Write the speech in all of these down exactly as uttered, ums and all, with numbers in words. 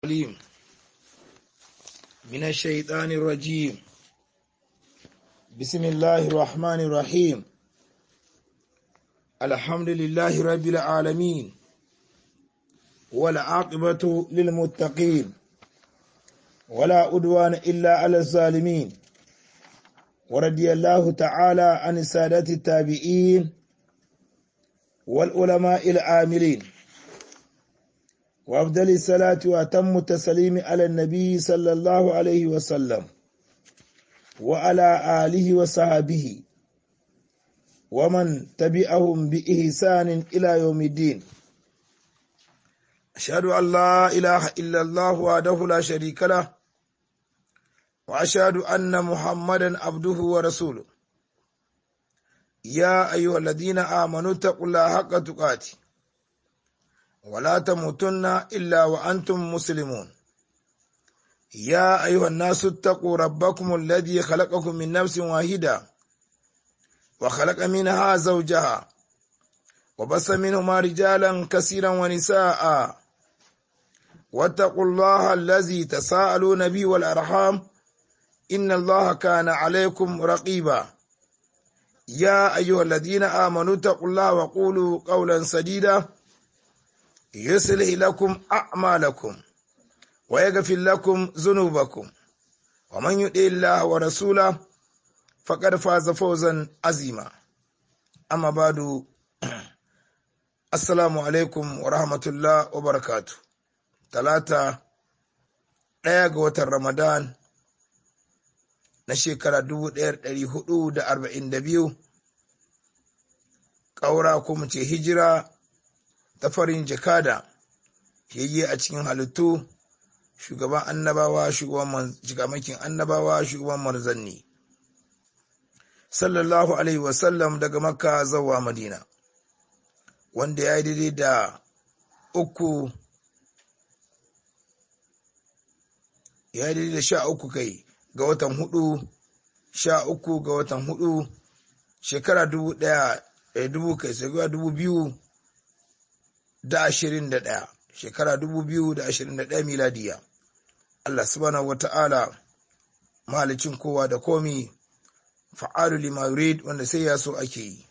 العليم من الشيطان الرجيم. بسم الله الرحمن الرحيم. الحمد لله رب العالمين والعاقبة للمتقين ولا أدوان إلا على الظالمين، ورضي الله تعالى عن السادة التابعين والعلماء العاملين، وأفضل الصلاة وأتم التسليم على النبي صلى الله عليه وسلم وعلى آله وصحبه ومن تبعهم بإحسان إلى يوم الدين. أشهد أن لا إله إلا الله وحده لا شريك له، وأشهد أن محمدا عبده ورسوله. يا أيها الذين آمنوا اتقوا الله حق تقاته ولا تموتن إلا وأنتم مسلمون. يا أيها الناس اتقوا ربكم الذي خلقكم من نفس واحدة وخلق منها زوجها وبث منهما رجالا كثيرا ونساء، واتقوا الله الذي تساءلون به والأرحام إن الله كان عليكم رقيبا. يا أيها الذين آمنوا اتقوا الله وقولوا قولا سديدا يصلح لكم أعمالكم ويغفر لكم ذنوبكم، ومن يطع الله ورسوله فقد فاز فوزا عظيما. أما بعد، السلام عليكم ورحمة الله وبركاته. ثلاثة ɗaya ga watan Ramadan na shekara dubu ɗaya da ɗari hudu da arba'in da biyu, ƙaura ko mu ce hijira ta farin jakada yayye a cikin halittu, shugaban annabawa, shugaban jikamakin annabawa, shugaban manzanni sallallahu alaihi wasallam, daga Makka zuwa Madina, wanda ya yi daidai da uku ya yi daidai da sha uku kai ga watan hudu sha uku ga watan hudu shekara dubu ɗaya dubu kai shekara dubu biyu da ashirin da ɗaya shekara dubu biyu da ashirin da ɗaya miladiya. Allah subhanahu wa ta'ala mahalicin kowa da komi, fa'alu lima yurid, wanda sai ya so ake yi,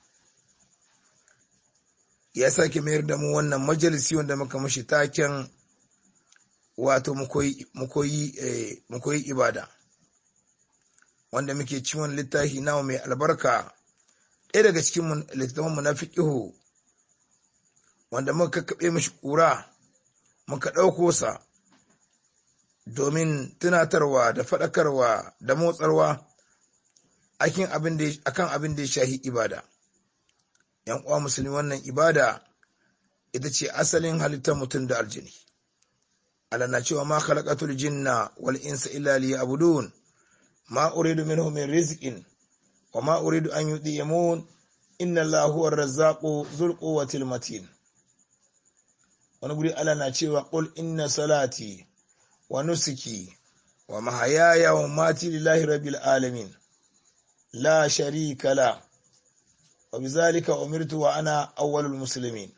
ya sake mayar da mu wannan majalisi wanda muka mashi taken wato mu koyi ibada, wanda muke ciwon littafi nawa mai albarka, ɗaya daga cikin littafin mu na fiqhu, wanda muka kaɓe mashi ƙura muka ɗauko sa domin tunatarwa da faɗakarwa da motsarwa akan abin da ya shahi ibada. ‘Yan uwa musulmi, wannan ibada ita ce asalin halittar mutum da aljini. Allah na cewa ma khalaqatul jinna wal insa illa liya'budun ma uridu minhum min rizqin wa ma uridu an yudhimun inna Allaha huwa ar-razzaqu dhul quwwatil matin. Wani guri Allah na cewa qul inna salati wa nusuki wa mahayaya wa mamati lillahi rabbil alamin la sharika la wa bizalika umirtu wa ana awwalul muslimin.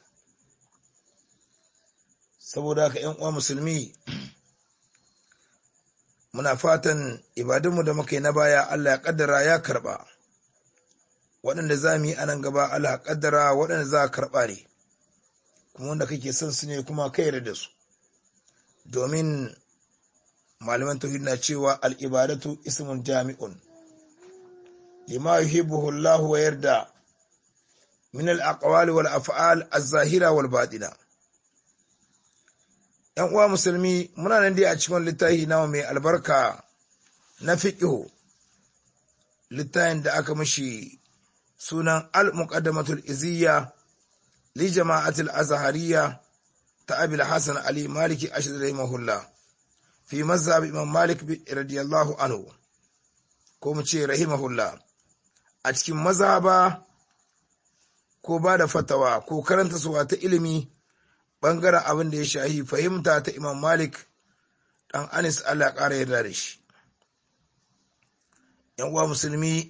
Saboda haka ƴan uwa musulmi, muna fatan ibadunmu da muka yi na baya Allah ya kaddara ya karba, waɗanda za mu yi a nan gaba Allah ya kaddara waɗanda za a karɓa ne, kuma wanda kake son su ne kuma ka yarda da su, domin malaman tauhid na cewa al-ibadatu ismun jami'un lima yuhibbuhu Allah wa yarda min al-aqwali wal af'al az-zahira wal batina. ‘Yan uwa musulmi, muna nan dai a cikin littafi nawa mai albarka na fiqhu, littafin da aka mashi sunan al-muqaddamatul iziyya li jama'atul azhariyya ta Abil Hasan Ali Maliki Ashhad rahimahullah fi mazhab Imam Malik radiyallahu anhu, ko mu ce rahimahullah, a cikin mazhaba ko ba da fatawa ko karanta suwa ta ilimi bangaren abin da ya shahi fahimta ta Imam Malik dan Anis, Allah ya ƙara yarda da shi. ‘Yan uwa musulmi,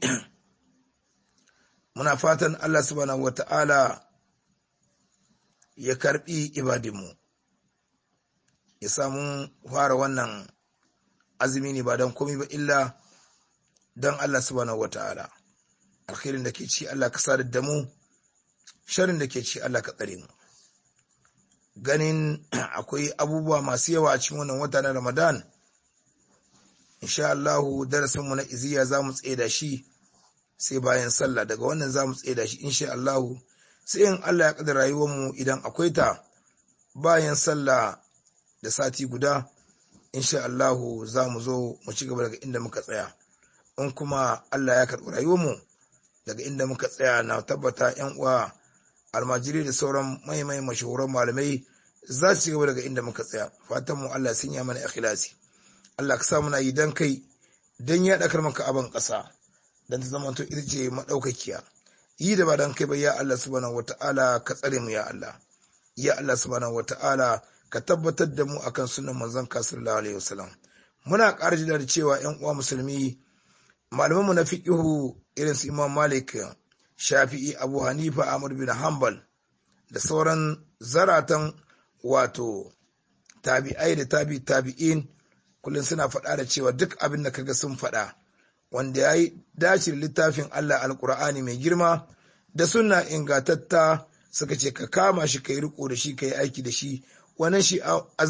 muna fatan Allah subhanahu wata'ala ya karbi ibadinmu, ya samu fara wannan azumi ne ba don komai ba illa don Allah subhanahu wata'ala. Alkhairin da ke ci Allah ka sadar da mu, sharin da ke ci Allah ka tsare mu. Ganin akwai abubuwa masu yawa a cikin wannan wata na Ramadan, insha Allahu darasin mu na iziya za mu tsaye da shi sai bayan sallah. Daga wannan za mu tsaye da shi insha Allahu, sai in Allah ya kaddara rayuwar mu idan akwai ta bayan sallah da sati guda, insha Allahu za mu zo mu ci gaba daga inda muka tsaya. In kuma Allah ya karɓi rayuwar mu daga inda muka tsaya, na tabbata yan uwa almajiri da sauran maimai mashahuran malamai za su ci gaba daga inda muka tsaya. Fatan mu Allah sun yi mana ikhlasi. Allah ka sa muna yi dan kai, dan ya dakar maka aban ƙasa, dan ta zama to ita ce madaukakiya. Yi da ba dan kai ba ya Allah subhanahu wata'ala ka tsare mu ya Allah. Ya Allah subhanahu wata'ala ka tabbatar da mu akan sunan manzon ka sallallahu alaihi wasallam. Muna ƙara jida da cewa ƴan uwa musulmi, malaman mu na fiqhu irin su Imam Malik, Shafi'i, Abu Hanifa, Ahmad bin Hanbal da sauran zaratan wato tabi'ai da tabi tabi'in kullum suna faɗa da cewa duk abin da kaga sun faɗa wanda ya yi dace da littafin Allah alƙur'ani mai girma da sunna ingatatta, suka ce ka kama shi ka yi riko da shi ka yi aiki da shi, wannan shi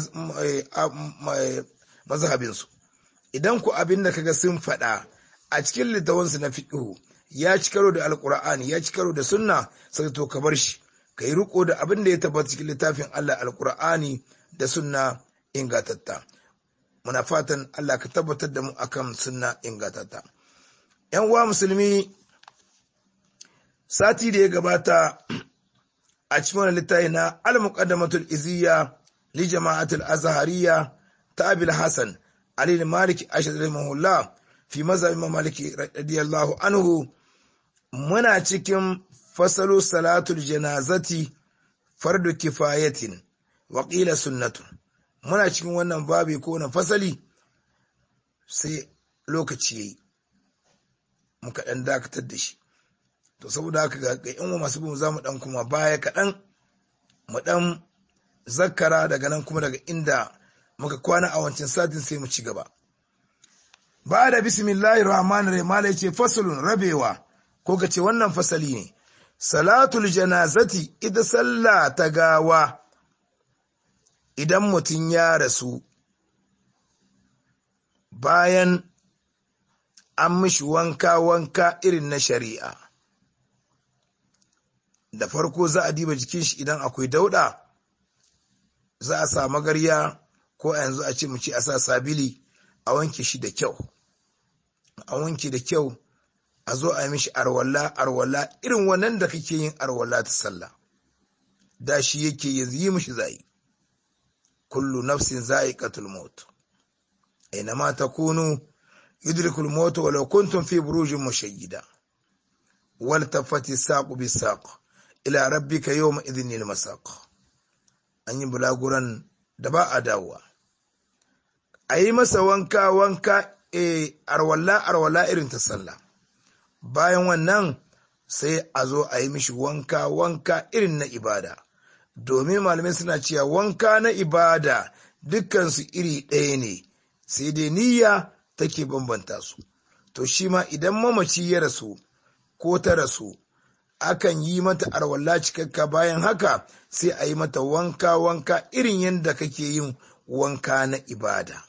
mazhabinsu. Idan ku abin da kaga sun faɗa a cikin littafansu na fiqhu ya ci karo da alƙur'ani, ya ci karo da sunna, sai to ka bar shi ka yi riko da abin da ya tabbata cikin littafin Allah alƙur'ani da sunna ingatatta. Muna fatan Allah ka tabbatar da mu akan sunna ingatatta. ‘Yan uwa musulmi, sati da ya gabata a cikin wani littafi na al-muqaddamatul iziyya li jama'atul azhariya ta Abil Hasan Ali Malik Ashad rahimahullah fi mazhabin Maliki radiyallahu anhu, muna cikin fasalu salatul janazati fardu kifayatin wa qila sunnatun. Muna cikin wannan babi ko na fasali sai lokaci yayi muka dan dakatar da shi. To saboda haka ga ƴan masu bin zamu dan kuma baya kaɗan mu dan zakkara daga nan kuma daga inda muka kwana a wancan satin sai mu ci gaba. Ba da bismillahir rahmanir rahim, mala yace fasalun rabewa ko kace wannan fasali ne. Salatul janazati, ita sallah ta gawa idan mutum ya rasu bayan an mishi wanka wanka irin na shari'a. Da farko za a diba jikin shi, idan akwai dauda za a sa magarya ko a yanzu a ce mu ce a sa sabili a wanke shi da kyau, a wanke da kyau, a zo a yi mishi arwalla arwalla irin wannan da kake yin arwalla ta sallah, da shi yake yanzu yi mishi zai. Kullu nafsin za'iqatul maut, aina ma takunu yudrikul maut walau kuntum fi burujin mushayyida, wal tafati saqu bisaq ila rabbika yawma idhinil masaq. An yi bulaguran da ba a dawowa, a yi masa wanka wanka e arwalla arwalla irin ta sallah. Bayan wannan sai a zo a yi mishi wanka wanka irin na ibada, domin malamai suna cewa wanka na ibada dukkansu iri ɗaya ne, sai dai niyya take bambanta su. To shi ma idan mamaci ya rasu ko ta rasu, akan yi mata arwalla cikakka, bayan haka sai a yi mata wanka wanka irin yadda kake yin wanka na ibada.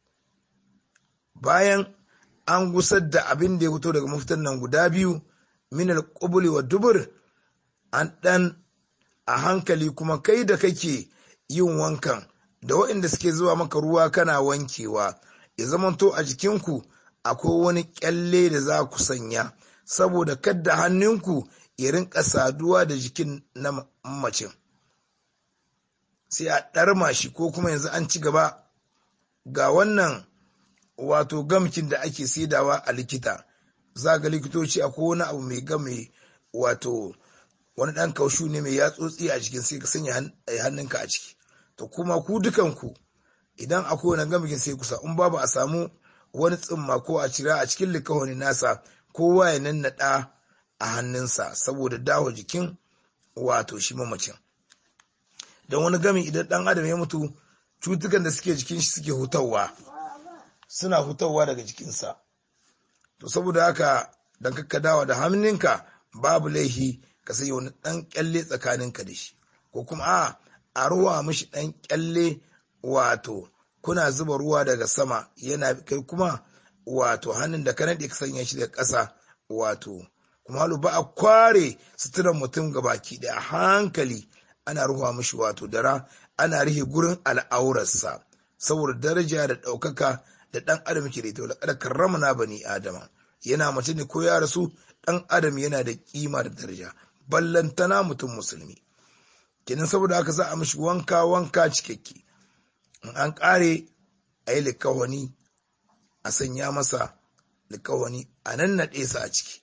Bayan an gusar da abin da ya fito daga mafitan nan guda biyu, minal qubuli wa dubur, an ɗan a hankali kuma kai da kake yin wankan da waɗanda suke zuwa maka ruwa kana wankewa, ya zamanto a jikinku akwai wani kyalle da za ku sanya, saboda kadda hannunku ya rinka saduwa da jikin na mamacin, sai a ɗarma shi. Ko kuma yanzu an ci gaba ga wannan wato gamkin da ake saidawa a likita, za ga likitoci akwai wani abu mai game, wato wani ɗan kaushu ne mai yatsotsi a cikin, sai ka sanya hannunka a ciki. To kuma ku dukanku idan akwai wani gamkin sai kusa, in babu a samu wani tsimma ko a cira a cikin likahoni nasa, kowa ya nannaɗa a hannunsa saboda dawo jikin wato shi mamacin. Don wani gami idan ɗan adam ya mutu cutukan da suke jikin shi suke hutawa suna hutawa daga jikinsa. To saboda haka dan kakkadawa da hannunka babu laihi ka sanya wani ɗan kyalle tsakaninka da shi, ko kuma a a ruwa mishi ɗan kyalle, wato kuna zuba ruwa daga sama yana kai kuma wato hannun da ka naɗe ka sanya shi daga ƙasa, wato kuma halu ba a kware suturan mutum ga baki ɗaya, a hankali ana ruwa mishi wato dara, ana rihe gurin al'aurarsa saboda daraja da ɗaukaka da ɗan adam ke da ita. Laqad karramna bani adama, yana mace ne ko ya rasu, ɗan adam yana da kima da daraja, ballantana mutum musulmi. Kenan saboda haka za a mishi wanka wanka cikakke, in an ƙare a yi likawani, a sanya masa likawani, a nan naɗe sa a ciki.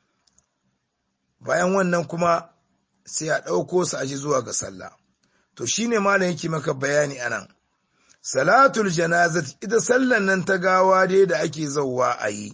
Bayan wannan kuma sai a ɗauko su a ji zuwa ga sallah. To shine malam yake maka bayani anan, salatul janazati, ita sallan nan ta gawa dai da ake zauwa a yi,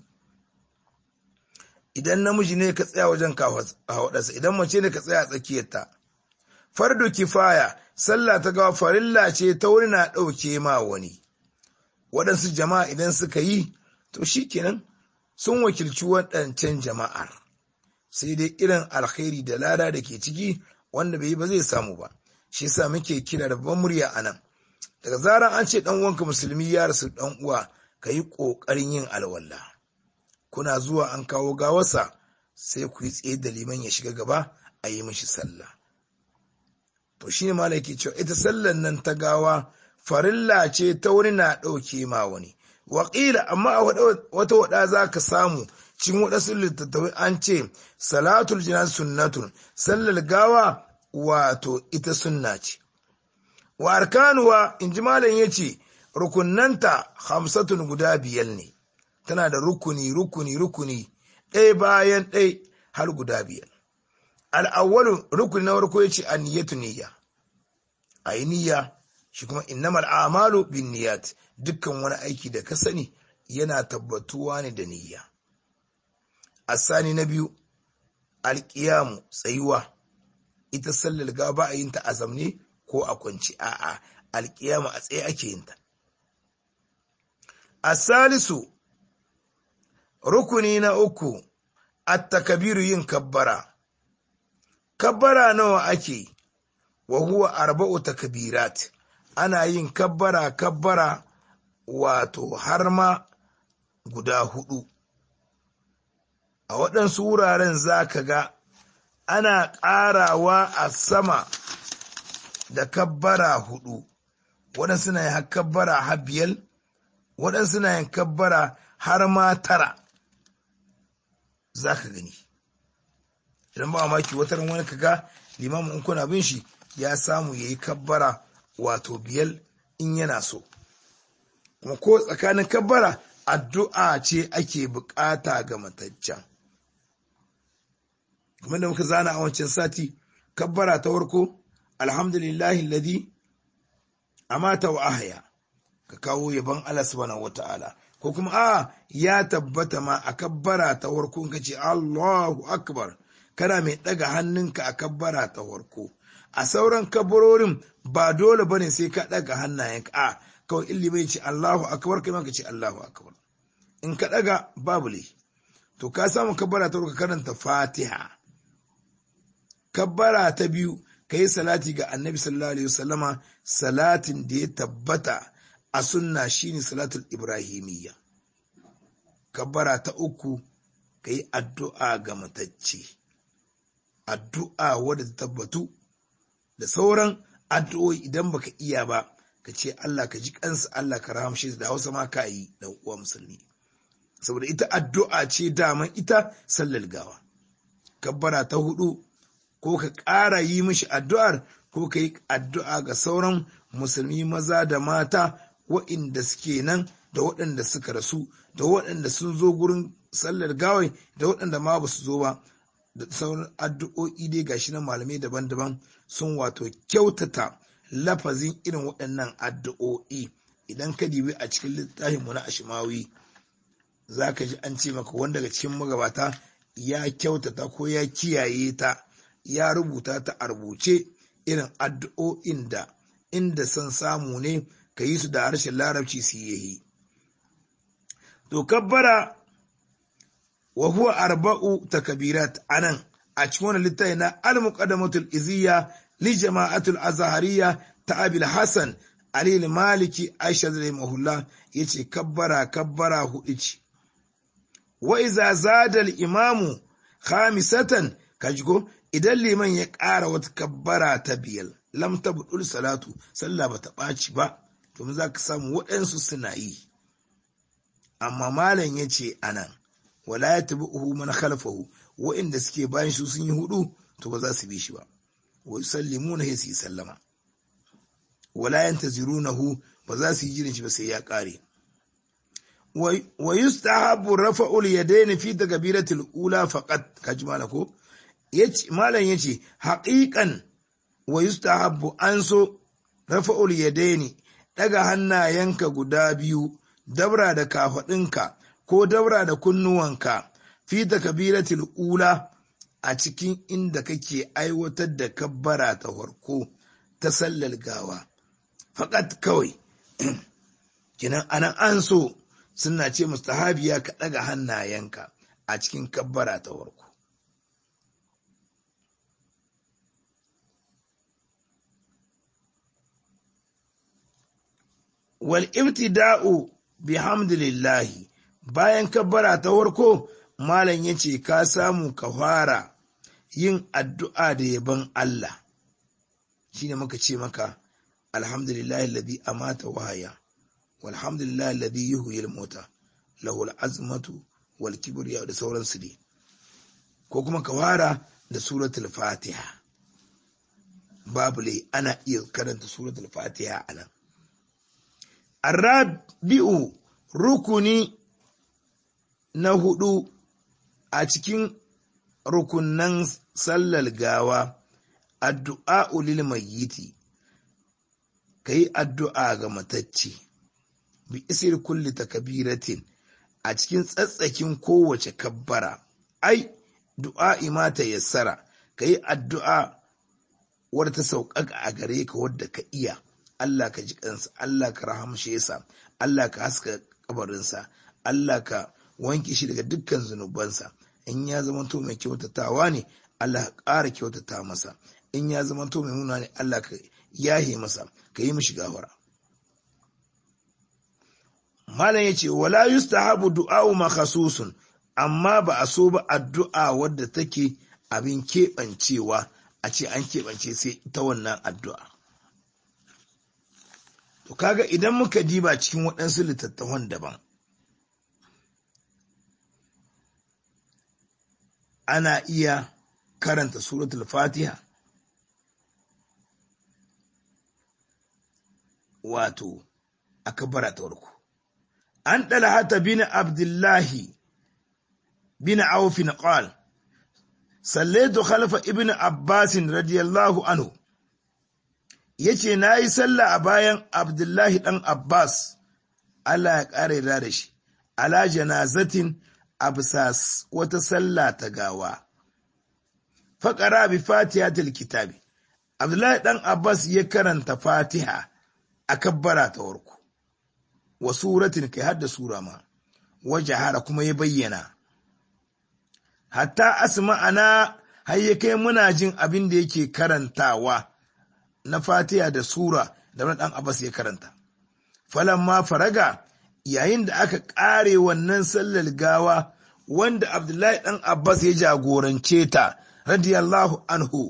idan namiji ne ka tsaya wajen kawaɗarsa, idan mace ne ka tsaya a tsakiyarta. Fardu kifaya, sallah ta gawa farilla ce ta wani na ɗauke ma wani, waɗansu jama'a idan suka yi to shi kenan sun wakilci waɗancan jama'ar, sai dai irin alkhairi da lada da ke ciki wanda bai yi ba zai samu ba. Shi yasa muke kira da babban murya a nan, daga zaran an ce ɗan uwanka musulmi ya rasu, ɗan uwa ka yi ƙoƙarin yin alwala. Kuna zuwa an kawo gawarsa sai ku yi tsaye da liman ya shiga gaba a yi mishi sallah. To shi ne malaki cewa ita sallan nan ta gawa farilla ce ta wani na ɗauke ma wani. Waƙila amma a wata waɗa za ka samu cikin waɗansu littattafai an ce salatul jinaz sunnatun, sallar gawa wato ita sunna ce. Wa arkanuwa in ji malam ya ce rukunanta hamsatun guda biyar ne, tana da rukuni rukuni rukuni ɗaya bayan ɗaya har guda biyar. Al'awwalu rukuni na farko ya ce a niyyatu niyya, a yi niyya, shi kuma innamal a'malu bin niyyat, dukkan wani aiki da ka sani yana tabbatuwa ne da niyya. Asani na biyu alƙiyamu, tsayuwa, ita sallar gawa ba a yin ta a zamne ko a kwanci, a'a alƙiyamu a tsaye ake yin ta. Asalisu rukuni na uku at-takbiru, yin kabbara. Kabbara nawa ake? Wa huwa arba'u takbirat, ana yin kabbara kabbara wato har ma guda hudu. A waɗansu wuraren za ka ga ana ƙarawa a sama da kabbara hudu, waɗansu na yin kabbara har biyar, waɗansu na yin kabbara har ma tara. Za ka gani idan ba maki wata wani kaga limamin in kuna bin shi ya samu ya yi kabbara wato biyar in yana so. Kuma ko tsakanin kabbara addu'a ce ake bukata ga mataccen. Kuma da muka zana a wancan sati, kabbara ta farko alhamdulillahi alladhi amata wa ahya, ka kawo yaban Allah subhanahu wata'ala, ko kuma a ya tabbata ma a kabbara ta farko ka ce Allahu akbar, kana mai daga hannunka a kabbara ta farko. A sauran kabbarorin ba dole bane sai ka daga hannayenka, a kawai illi bai ce Allahu akbar kai ma ka ce Allahu akbar, in ka daga babu le. To ka samu kabbara ta farko karanta Fatiha. Kabbara ta biyu ka yi salati ga Annabi sallallahu alaihi wasallama, salatin da ya tabbata a sunna shine salatul ibrahimiyya. Kabbara ta uku ka yi addu'a ga matacce, addu'a wadda ta tabbatu, da sauran addu'o'i idan baka iya ba ka ce Allah ka ji kansa, Allah ka rahamshe, da Hausa ma ka yi da uwa musulmi, saboda ita addu'a ce daman ita sallar gawa. Kabbara ta hudu ko ka ƙara yi mishi addu'ar, ko ka yi addu'a ga sauran musulmi maza da mata waɗanda suke nan, da waɗanda suka rasu, da waɗanda sun zo gurin sallar gawai, da waɗanda ma ba su zo ba, da sauran addu'o'i dai gashi nan malamai daban-daban sun wato kyautata lafazin irin waɗannan addu'o'i. Idan ka dibi a cikin littafinmu na Ashimawi za ka ji an ce maka wanda daga cikin magabata ya kyautata ko ya kiyaye ta, ya rubuta ta a rubuce, irin addu'o'in da inda son samu ne ka yi su da harshen larabci su yi. To kabbara wa huwa arba'u takbirat anan a cikin wannan littafi na al-muqaddamatul iziyya li jama'atul azhariyya ta Abil Hasan Ali al-Maliki Aisha rahimahullah yace kabbara kabbara hudu ce. Wa iza zada al-imamu khamisatan kajigo idan liman ya ƙara wata kabbara ta biyar lam tabdul salatu sallah bata ɓaci ba to za ka samu waɗansu suna yi. Amma malam yace anan wala yatbu'uhu man khalfahu wa'inda suke bayan shi sun yi hudu to ba za su bi shi ba. Wa yusallimuna hay su sallama wala yantazirunahu ba za su yi jirin shi ba sai ya ƙare. Wa yustahabu rafa'ul yadayn fi takbiratil ula faqat kaji malako yace malam yace haqiqan wa yustahabu an so rafa'ul yadayn daga hannayenka guda biyu dabra da kafadinka ko dabra da kunnuwanka fi takbiratil ula a cikin inda kake aiwatar da kabbara ta farko ta sallar gawa faqat kawai kinan anan an so suna ce mustahabiya ka ɗaga hannayenka a cikin kabbara ta farko. Wal ibtida'u bihamdillahi bayan kabbara ta farko malam yace ka samu ka fara yin addu'a da yaban Allah shine muka ce maka alhamdulillahi alladhi amata wahaya walhamdulillah alladhi yuhyi al-mauta lahu al-azmatu wal kibriya da sauransu dai ko kuma ka fara da suratul fatiha babu lai ana iya karanta suratul fatiha anan. Arabi'u rukuni na hudu a cikin rukunnan sallar gawa addu'a lil mayyiti kai addu'a ga matacce bi isir kulli takbiratin a cikin tsatsakin kowace kabbara ai du'a imata yassara kai addu'a wadda ta sauƙaƙa a gare ka wadda ka iya Allah ka ji kansa Allah ka rahamshe sa Allah ka haska kabarinsa Allah ka wanke shi daga dukkan zunubansa in ya zama to mai kyautatawa ne Allah ka ƙara kyautata masa in ya zama to mai muna ne Allah ka yahe masa ka yi mishi gafara. Malam yace wala yustahabu du'a'u makhsusun amma ba a so ba addu'a wadda take abin keɓancewa a ce an keɓance sai ita wannan addu'a. To kaga idan muka diba cikin waɗansu littattafan daban ana iya karanta suratul fatiha wato a kabbara ta farko. An Talhata bin Abdullahi bin Auf qala sallaitu khalfa ibn Abbas radiyallahu anhu yace nayi sallah a bayan Abdullahi dan Abbas Allah ya kare da shi ala janazatin absas wata sallah ta gawa faqara bi fatihatil kitabi Abdullahi dan Abbas ya karanta Fatiha a kabbara ta farko wa suratin kai hadda sura ma wajahara kuma ya bayyana hatta asma'ana har ya kai muna jin abin da yake karantawa na Fatiha da sura da wani dan Abbas ya karanta. Falamma faraga yayin da aka kare wannan sallar gawa wanda Abdullahi dan Abbas ya jagorance ta radiyallahu anhu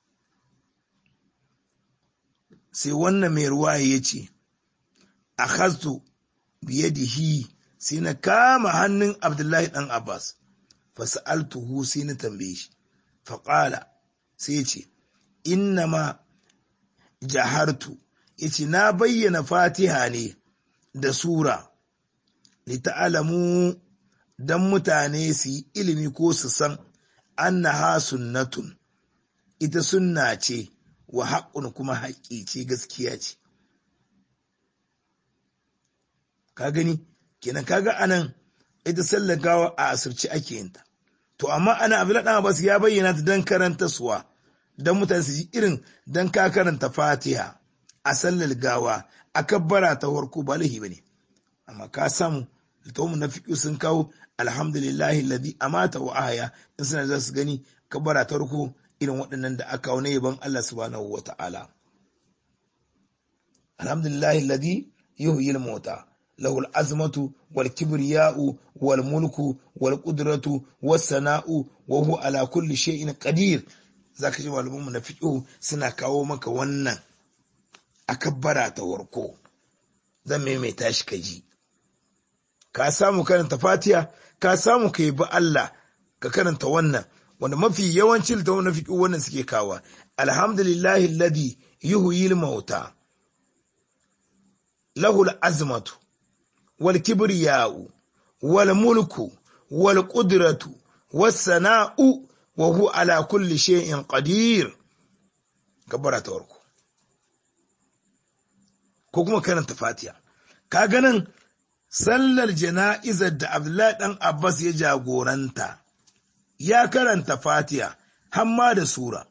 sai wannan mai ruwaya yace akhadtu biyadihi sai na kama hannun Abdullahi dan Abbas fasa'altuhu sai na tambaye shi faqala sai yace innama jahartu yace na bayyana Fatiha ne da sura li ta'lamu dan mutane su yi ilimi ko su san annaha sunnatun ita sunna ce wa haqqun kuma haƙƙi ce gaskiya ce. Ka gani kenan kaga anan ita sallar gawa a asirce ake yin ta to amma ana Abdullahi dan Abbas ya bayyana ta dan karanta suwa dan mutane su ji irin dan ka karanta Fatiha a sallar gawa a kabbara ta farko ba lahi bane, amma ka samu littafin na fiqh sun kawo alhamdulillahi alladhi amata wa ahya in suna za su gani kabbara ta farko irin waɗannan da aka wani yaban Allah subhanahu wa ta'ala. Alhamdulillahi alladhi yuhyi al-mauta lahu al-azmatu wal kibriya'u wal mulku wal qudratu was sana'u wa huwa ala kulli shay'in qadir. Zaka ji malaman na fiqh suna kawo maka wannan akabbara ta warko, zan maimaita shi kaji. Ka samu karanta Fatiha, ka samu kai ba Allah ka karanta wannan wanda mafi yawancin da na fiqh wannan suke kawa. Alhamdulillahi alladhi yuhyi al-mauta lahu al-azmatu wal kibriya'u wal mulku wal qudratu was sana'u wa huwa ala kulli shay'in qadir. Kabbara ta warko ko kuma karanta Fatiha. Ka ganin sallar jana'izar da Abdullahi dan Abbas ya jagoranta ya karanta Fatiha hamma da sura.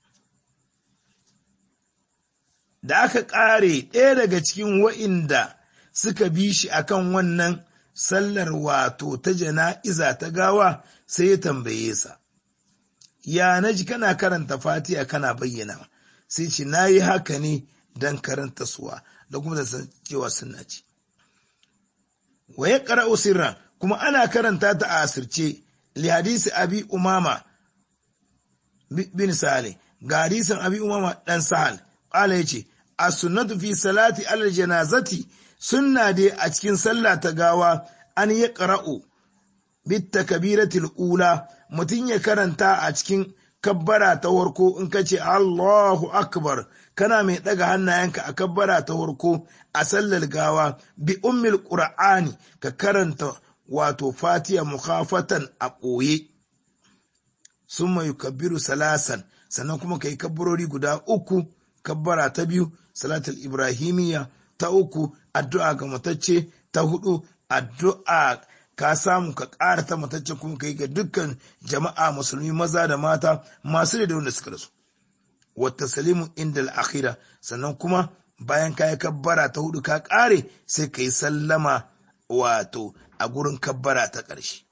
Da aka ƙare ɗaya daga cikin wa'inda suka bi shi akan wannan sallar wato ta jana'iza ta gawa sai ya tambaye sa, ya naji kana karanta Fatiha kana bayyana, sai ce na yi haka ne don karanta suwa da kuma da san cewa sunna ce. Wa ya ƙara'u sirran kuma ana karanta ta a asirce li hadisi abi umama bin Salih, ga hadisin abi umama dan Sahal ƙala ya ce, a sunnatu fi salati alal janazati, sunna dai a cikin sallah ta gawa an ya ƙara'u bitta kabiratul ula, mutum ya karanta a cikin kabbara ta warko in ka ce Allahu akbar kana mai ɗaga hannayenka a kabbara ta warko a sallar gawa bi ummil qur'ani ka karanta wato Fatiha mukhafatan a ɓoye, summa yukabbiru salasan sannan kuma kai kabbarori guda uku. Kabbara ta biyu salatul ibrahimiyya, ta uku addu'a ga matacce, ta hudu addu'a ka samu ka ƙara ta matacce kuma kai ga dukkan jama'a musulmi maza da mata masu da wanda suka rasu. Wata salimu inda al'akhira sannan kuma bayan ka yi kabbara ta hudu ka ƙare sai ka yi sallama wato a gurin kabbara ta ƙarshe.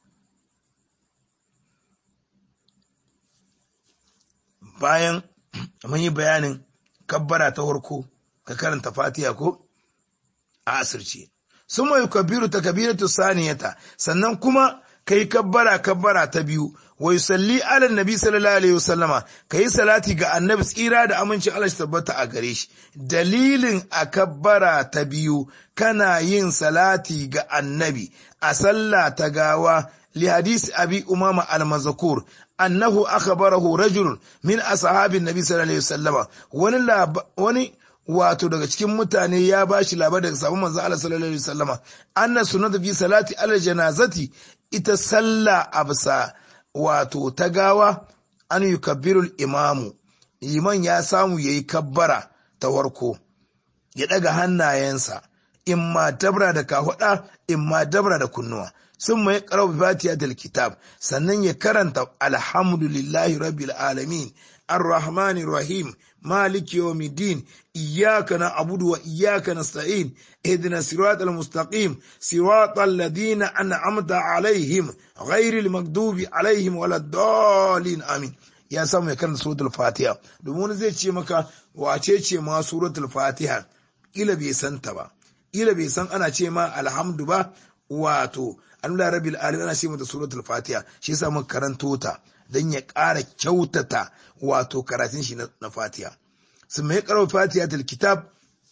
Bayan mun yi bayanin kabbara ta farko ka karanta Fatiha ko a asirce, sun mai kabiru ta kabiratu saniyata sannan kuma ka yi kabbara kabbara ta biyu, wa yusalli ala nabi sallallahu alaihi wasallama ka yi salati ga annabi tsira da amincin Allah shi tabbata a gare shi. Dalilin a kabbara ta biyu kana yin salati ga annabi a sallah ta gawa li hadisi abi umama al-mazkur annahu akhbarahu rajul min ashabin nabi sallallahu alaihi wasallama, wani wani wato daga cikin mutane ya bashi labari daga sabon manzo Allah sallallahu alaihi wasallama anna sunnatu fi salati al janazati, ita sallah absa wato ta gawa an yukabbiru imamu, liman ya samu yayi kabbara ta warko ya daga hannayensa imma dabra da kahwada imma dabra da kunnuwa, sun mai karau bi fatihatul kitab sannan ya karanta alhamdulillahi rabbil alamin arrahmanir rahim maliki yawmiddin iyyaka na'budu wa iyyaka nasta'in ihdinas siratal mustaqim siratal ladina an'amta alaihim ghairil maghdubi alaihim waladdallin amin. Ya samu ya karanta suratul fatiha, domin wani zai ce maka wace ce ma suratul fatiha, ila bai san ta ba, ila bai san ana ce ma alhamdu ba, wato Allah rabbil alamin ana ce mata suratul fatiha, shi yasa muka karanto ta dan ya ƙara kyautata wato karatun shi na fatiha. Sun mai karo fatihatul kitab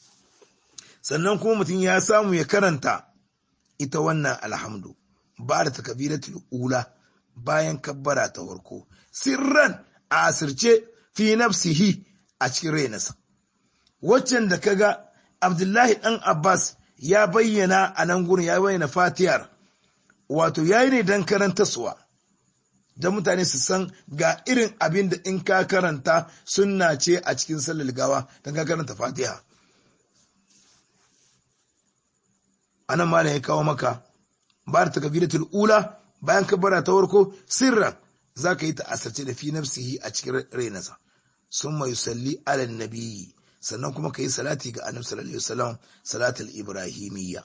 sannan kuma mutum ya samu ya karanta ita wannan alhamdu ba da takbiratul ula bayan kabbara ta farko sirran a asirce fi nafsihi a cikin rainasa. Waccan da kaga Abdullahi dan Abbas ya bayyana a nan gurin, ya bayyana fatihar wato yayi ne dan karanta suwa da mutane su san ga irin abin da in ka karanta sunna ce a cikin sallar gawa dan ka karanta fatiha. Anan malam ya kawo maka ba da takbiratul ula bayan kabbara ta farko sirran zaka yi ta asirce da fi nafsihi a cikin rainasa, summa yusalli ala nabi sannan kuma ka yi salati ga annabi sallallahu alaihi wasallam salatul ibrahimiyya.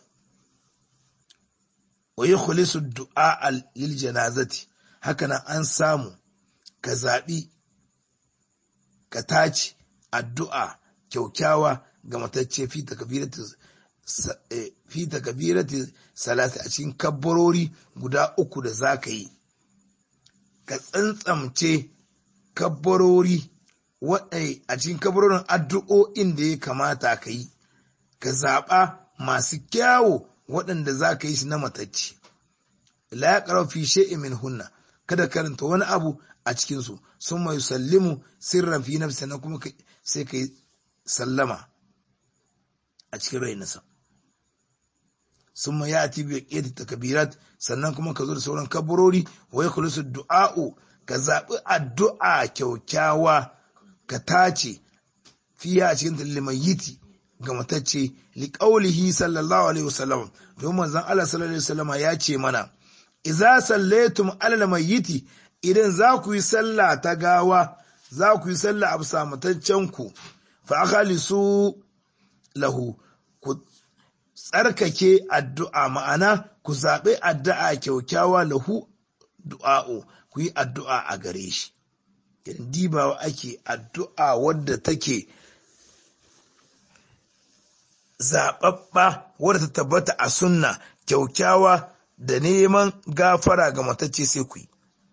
wa yukhlisu du'a lil janazati, haka nan an samu ka zaɓi ka tace addu'a kyaukyawa ga matacce fi takbirati fi takbirati salati, a cikin kabbarori guda uku da zaka yi, ka tsantsamce kabbarori waɗai a cikin kabbarorin addu'o'in da ya kamata ka yi, ka zaɓa masu kyawo waɗanda za ka yi shi na matacce. La ya ƙarar fi she'in min hunna, kada karanta wani abu a cikinsu, sun mai sallimu sirran fi nafsi, sannan kuma sai ka yi sallama a cikin rainasa. Sun mai ya ti biya ƙeta takabirat, sannan kuma ka zo da sauran kaburori, wai kulusu du'a'u, ka zaɓi addu'a kyaukyawa ka tace fiya a cikin limayyiti ga matacce, liƙaulihi sallallahu alaihi wasallam, domin manzon Allah sallallahu alaihi wasallam ya ce mana, iza sallaitum alal mayyiti, idan za ku yi sallah ta gawa, za ku yi sallah a bisa mataccen ku, fa akhalisu lahu, ku tsarkake addu'a, ma'ana ku zaɓi addu'a kyaukyawa lahu du'a'u, ku yi addu'a a gare shi. Dibawa ake addu'a wadda take zaɓaɓɓa, wadda ta tabbata a sunna kyaukyawa da neman gafara ga matacce sai ku yi.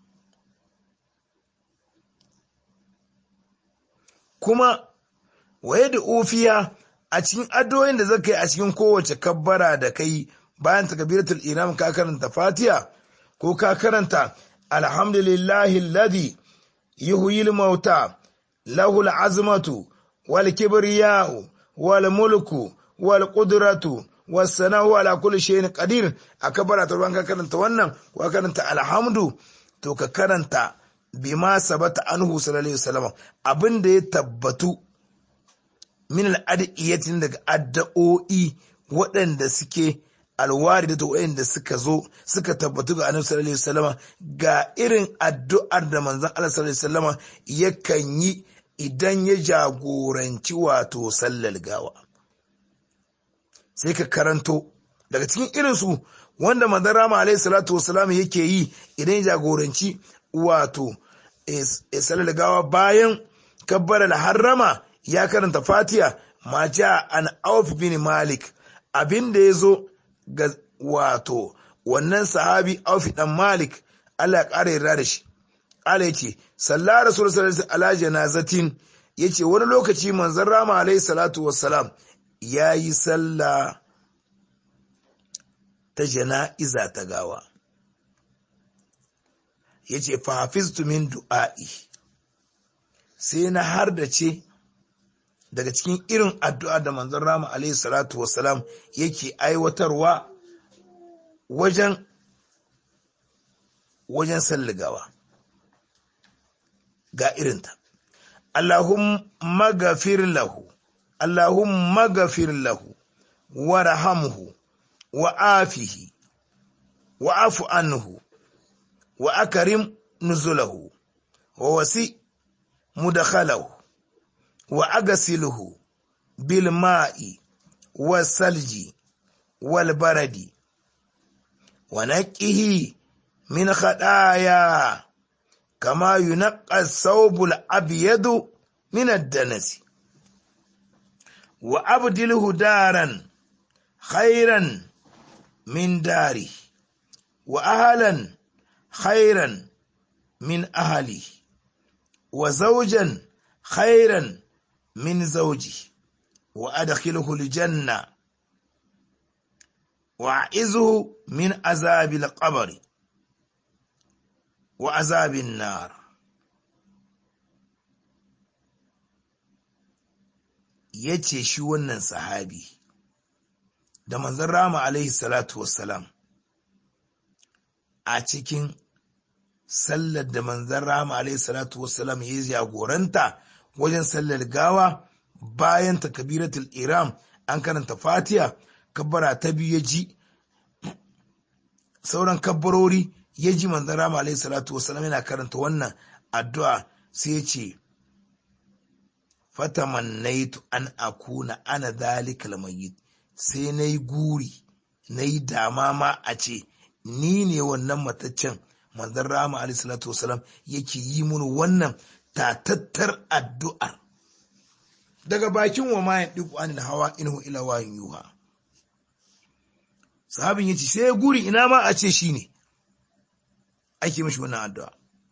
Kuma waye da ofiya a cikin addu'o'in da zaka yi a cikin kowace kabbara da kai bayan takbiratul ihram, ka karanta Fatiha ko ka karanta alhamdulillahi alladhi yuhyil mauta lahul azmatu wal kibriya'u wal mulku wal qudratu was sana'u ala kulli shay'in qadir. A kabbara ta ruwan ka karanta wannan ko ka karanta alhamdu, to ka karanta bima sabata anhu sallallahu alaihi wasallam, abinda ya tabbatu min al'adiyatin daga addu'o'i waɗanda suke alwari da waɗanda suka zo suka tabbatu ga annabi sallallahu alaihi wasallam, ga irin addu'ar da manzon Allah sallallahu alaihi wasallam yakan yi idan ya jagoranci wato sallar gawa. Sai ka karanto daga cikin irinsu wanda manzon Rama alaihi salatu wasallam yake yi idan ya jagoranci wato sallar gawa, bayan kabbara al-harrama ya karanta Fatiha, ma ja an Auf bin Malik, abin da ya zo ga wato wannan sahabi Auf dan Malik, Allah ya ƙara yarda da shi. Allah ya ce, sallah Rasul sallallahu alaihi ala janazatin, ya ce wani lokaci manzon Rama alaihi salatu wassalam ya yi sallah ta jana'iza ta gawa. Ya ce, fa hafiztu min du'a'i, sai na har da ce daga cikin irin addu'a da manzon Rama alaihi salatu wassalam yake aiwatarwa wajen wajen salligawa, ga irinta. Allahumma gafir lahu, Allahumma gafir lahu, wa rahamhu, wa afihi, wa afu anhu, wa akarim nuzulahu, wa wasi mudakhalahu, wa agasiluhu bil ma'i wa salji wal baradi, wa naqihi min khadaya kama yunaqqa thawbul abyadu min ad-danasi, wa abdilhu daran khairan min dari, wa ahlan khairan min ahli, wa zawjan khairan min zawji, wa adkhilhu al-janna, wa a'izhu min azabil qabri wa azabin nar. Yace shi wannan sahabi da manzon Rama alaihi salatu wassalam a cikin sallar da manzon Rama alaihi salatu wassalam ya jagoranta wajen sallar gawa, bayan takbiratul ihram an karanta Fatiha, kabbara ta biyu ya ji sauran kabbarori, ya ji manzon Rama alaihi salatu wassalam yana karanta wannan addu'a, sai ya ce fatamannaitu an akuna ana zalikal mayyit, sai nayi guri nayi dama ma a ce ni ne wannan mataccen. Manzon Rama alaihi salatu wasalam yake yi mun wannan tatattar addu'ar daga bakin wa ma yandiku anil hawa inhu ila wahyun yuha. Sahabin yace sai guri ina ma a ce shine ake mishi wannan addu'a.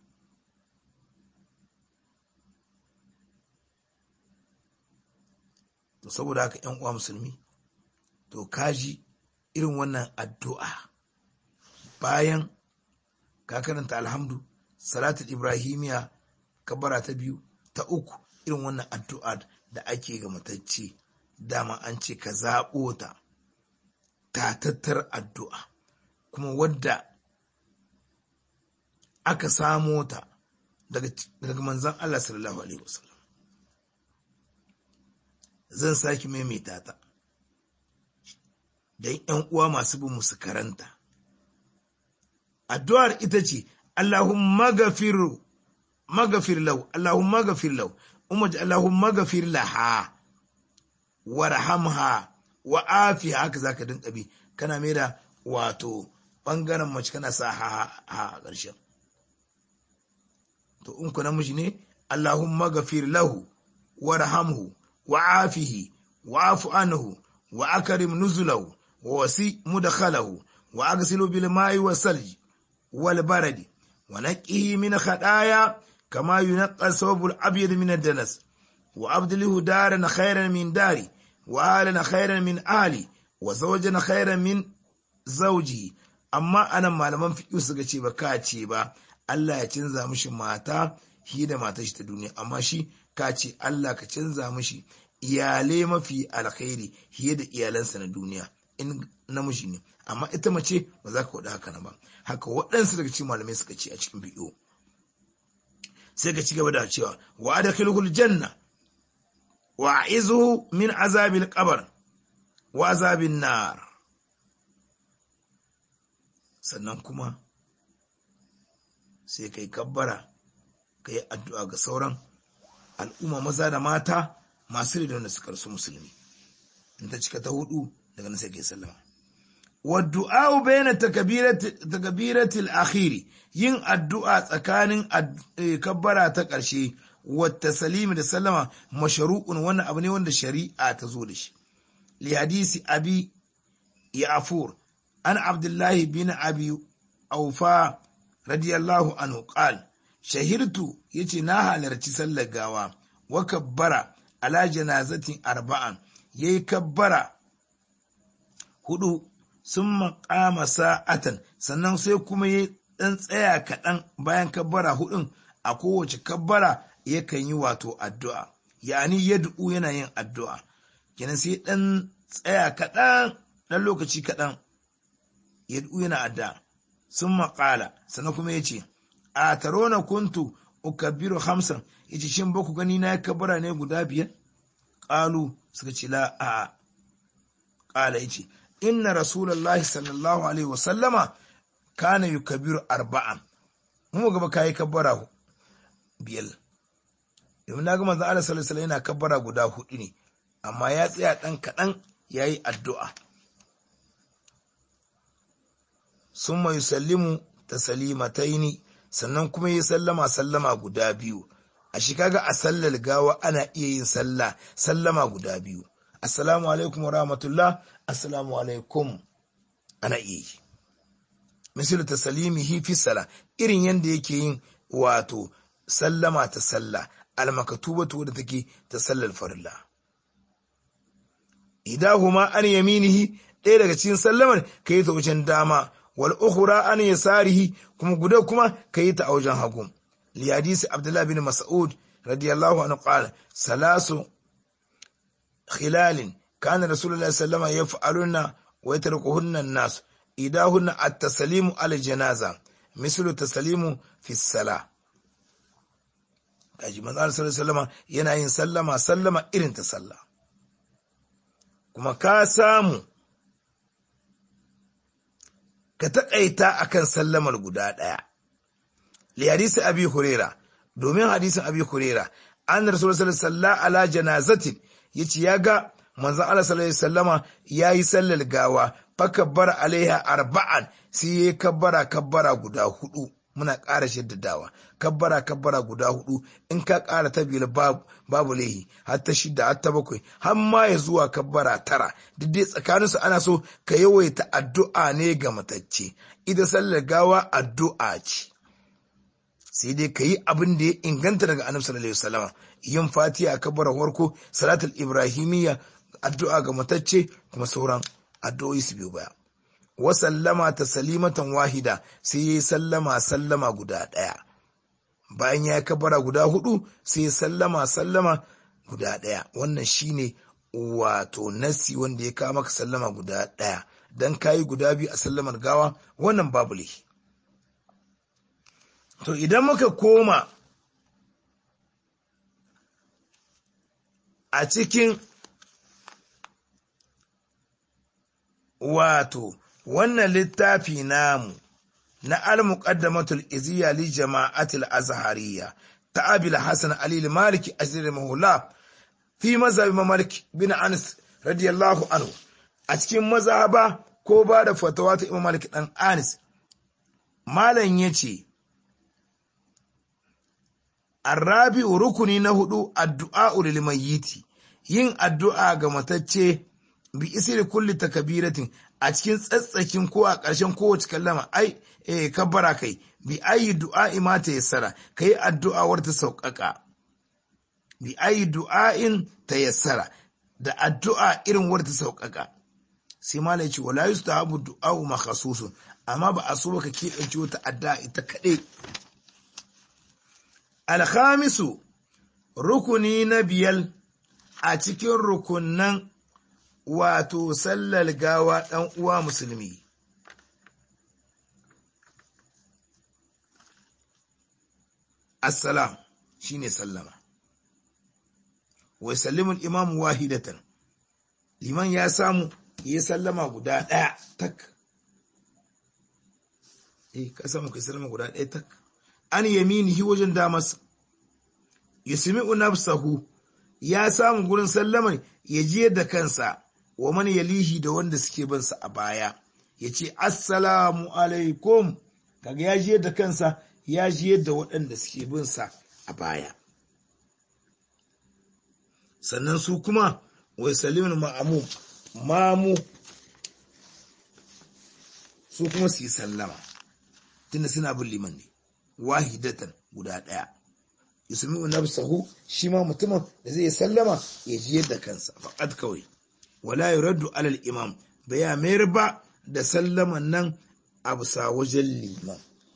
To saboda haka ƴan uwa musulmi, to kaji irin wannan addu'a bayan ka karanta alhamdu, salatul ibrahimiya, kabara ta biyu, ta uku, irin wannan addu'a da ake ga matacce, dama an ce ka zaɓo ta tatattar addu'a, kuma wadda aka samo ta daga, daga manzon Allah sallallahu alaihi wasallam. Zan sake maimaita ta don ‘yan uwa masu bin musu karanta. Addu'ar ita ce, Allahumma gafir, magafir lau, Allahumma gafir lau, umarci Allahumma gafir laha, warhamha, wa afiha, haka za ka dinka bi, kana mai da wato ɓangaren mace kana sa ha ha a ƙarshen. To, in ku namiji ne, Allahumma gafir lahu, warhamhu, wa afihi, wa afu anhu, wa akarim nuzulahu, wa wasi mudakhalahu, wa agsilu bil ma'i wa salji wal baradi, wa naqihi min khataaya kama yunqqa thawbul abyad min ad-danas, wa abdilhu daran khayran min dari, wa ahlan khayran min ahli, wa zawjan khayran min zawji. Amma anan malaman fiqh suka ce ba ka ce ba Allah ya canza mishi mata shi da matar shi ta duniya, amma shi ka ce Allah ka canza mishi iyalai mafi alkhairi fiye da iyalansa na duniya in namiji ne, amma ita mace ba za ka faɗi haka na ba. Haka waɗansu daga cikin malamai suka ce a cikin bidiyo. Sai ka ci gaba da cewa wa adkhilhul janna wa a'izuhu min azabil qabr wa azabin nar. Sannan kuma sai kai kabbara kai addu'a ga sauran al'umma maza da mata masu da wanda suka rasu musulmi. In ta cika ta hudu daga nan sai kai sallama. Wa du'a bayna takbiratil akhiri, yin addu'a tsakanin kabbara ta ƙarshe wa taslimi da sallama mashru'un, wannan abu ne wanda shari'a ta zo da shi. Li hadisi abi ya'fur an abdullahi bin abi aufa radiyallahu anhu qal shahirtu, yace na halarci sallar gawa, wa kabbara ala janazatin arba'an, yayi kabbara hudu, sun maƙama sa'atan, sannan sai kuma ya ɗan tsaya kaɗan bayan kabbara hudun, a kowace kabbara yakan yi wato addu'a, yani yad'u yana yin addu'a, kenan sai ɗan tsaya kaɗan, ɗan lokaci kaɗan, yad'u yana addu'a, sun maƙala, sannan kuma ya ce, a taro na kuntu ukabbiru hamsan, ya ce shin ba ku gani na kabbara ne guda biyar? Ƙalu suka ce la a ƙala, ya ce inna rasulullahi sallallahu alaihi wasallama kana yukabbiru arba'an, mu gaba kayi kabbara biyar, domin na ga manzon Allah sallallahu alaihi wasallam yana kabbara guda hudu ne, amma ya tsaya dan kadan yayi addu'a. Summa yusallimu taslimataini, sannan kuma yi sallama sallama guda biyu. A shi kaga a sallar gawa ana iya yin sallah sallama guda biyu, assalamu alaikum wa rahmatullah, assalamu alaikum, ana iya yi. Misali taslimihi fi sala, irin yanda yake yin wato sallama ta sallah almakatubatu wadda take ta sallar farilla. Idahuma an yaminihi, ɗaya daga cikin sallamar ka yi ta wajen dama, wal ukhra an yasarihi, kuma guda kuma ka yi ta a wajen hagu. Li hadisi Abdullah bin Mas'ud radiyallahu anhu qala salasu khilalin kana rasulullahi sallallahu alaihi wasallam yaf'aluna wa yatrukuhunna an-nas, idahunna at-taslimu ala janaza mislu taslimu fi as-salah. Kaji manzo sallallahu alaihi wasallam yana yin sallama sallama irin ta sallah. Kuma ka samu ka taƙaita akan sallamar guda ɗaya. Li hadisi Abi Huraira, domin hadisin Abi Huraira, an rasulullahi sallallahu ala janazatin yace ya ga manzon Allah sallallahu alaihi wasallama yayi sallar gawa fa kabbara alaiha arba'an sai yayi kabbara kabbara guda hudu. Muna ƙara shaddadawa kabbara kabbara guda hudu, in ka ƙara ta biyar babu babu lehi, har ta shida har ta bakwai har ma ya zuwa kabbara tara. Duk dai tsakaninsu ana so ka yawaita addu'a ne ga matacce. Ita sallar gawa addu'a ce, sai dai ka yi abin da ya inganta daga annabi sallallahu alaihi wasallam, yin fatiha kabbara farko, salatul ibrahimiyya addu'a ga matacce, kuma sauran addu'o'i su biyo baya. Wa sallama ta salimatan wahida sai yayi sallama sallama guda ɗaya. Bayan ya kabara guda hudu sai ya sallama sallama guda ɗaya. Wannan shine wato nasi wanda ya kawo maka sallama guda ɗaya. Dan kayi guda biyu a sallamar gawa wannan babu laifi. To idan muka koma a cikin wato wannan littafi namu na al-muqaddamatul izziya li jama'atil azhariyya ta abil hasan ali al-maliki azri mahula fi mazhab malik bin anas radiyallahu anhu, a cikin mazhaba ko ba da fatawa ta imam malik dan anas, malam yace arabi rukuni na hudu addu'a lil mayyiti, yin addu'a ga matacce bi isri kulli takbiratin, a cikin tsatsakin ko a ƙarshen kowace kallama ai eh kabbara kai, bi ayi du'a'i ma ta yassara, kai addu'a war ta sauƙaƙa, bi ayi du'a'in ta yassara, da addu'a irin war ta sauƙaƙa. Sai malai ce wala yustahabu du'a'u makhsusun, amma ba a so ka keɓance wata addu'a ita kaɗai. Alhamisu rukuni na biyar a cikin rukunnan wato sallar gawa ɗan uwa musulmi. Assalam shine sallama. Wai sallimun imam wahidatan, liman ya samu ya sallama guda ɗaya tak. Eh ka samu kai sallama guda ɗaya tak. An yaminihi wajen damas, yusmi'u nafsahu, ya samu gurin sallaman ya je da kansa, wa man yalihi da wanda suke bin sa a baya, yace assalamu alaikum, kaga ya je da kansa ya je da waɗanda suke bin sa a baya. Sannan su kuma wai salimun ma'amu mamu su kuma su yi sallama tunda suna bin liman ne wahidatan guda ɗaya. Yusmi'u nafsahu, shi ma mutumin da zai sallama ya ji da kansa faqad kawai, wala yuraddu alal imam, baya mayar ba da sallaman nan a bisa wajen liman.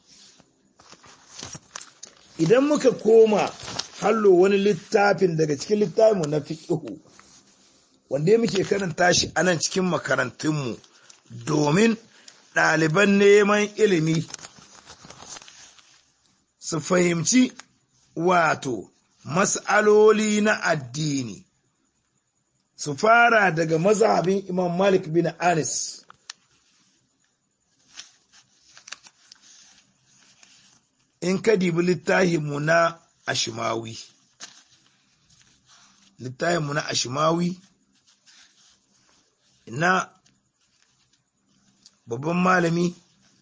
Idan muka koma hallo wani littafin daga cikin littafinmu na fiqhu wanda muke karanta shi anan cikin makarantunmu domin ɗaliban neman ilimi su fahimci wato mas'aloli na addini, su fara daga mazhabin Imam Malik bin Anas. In ka dibi littafinmu na Ashmawi, littafinmu na Ashmawi na babban malami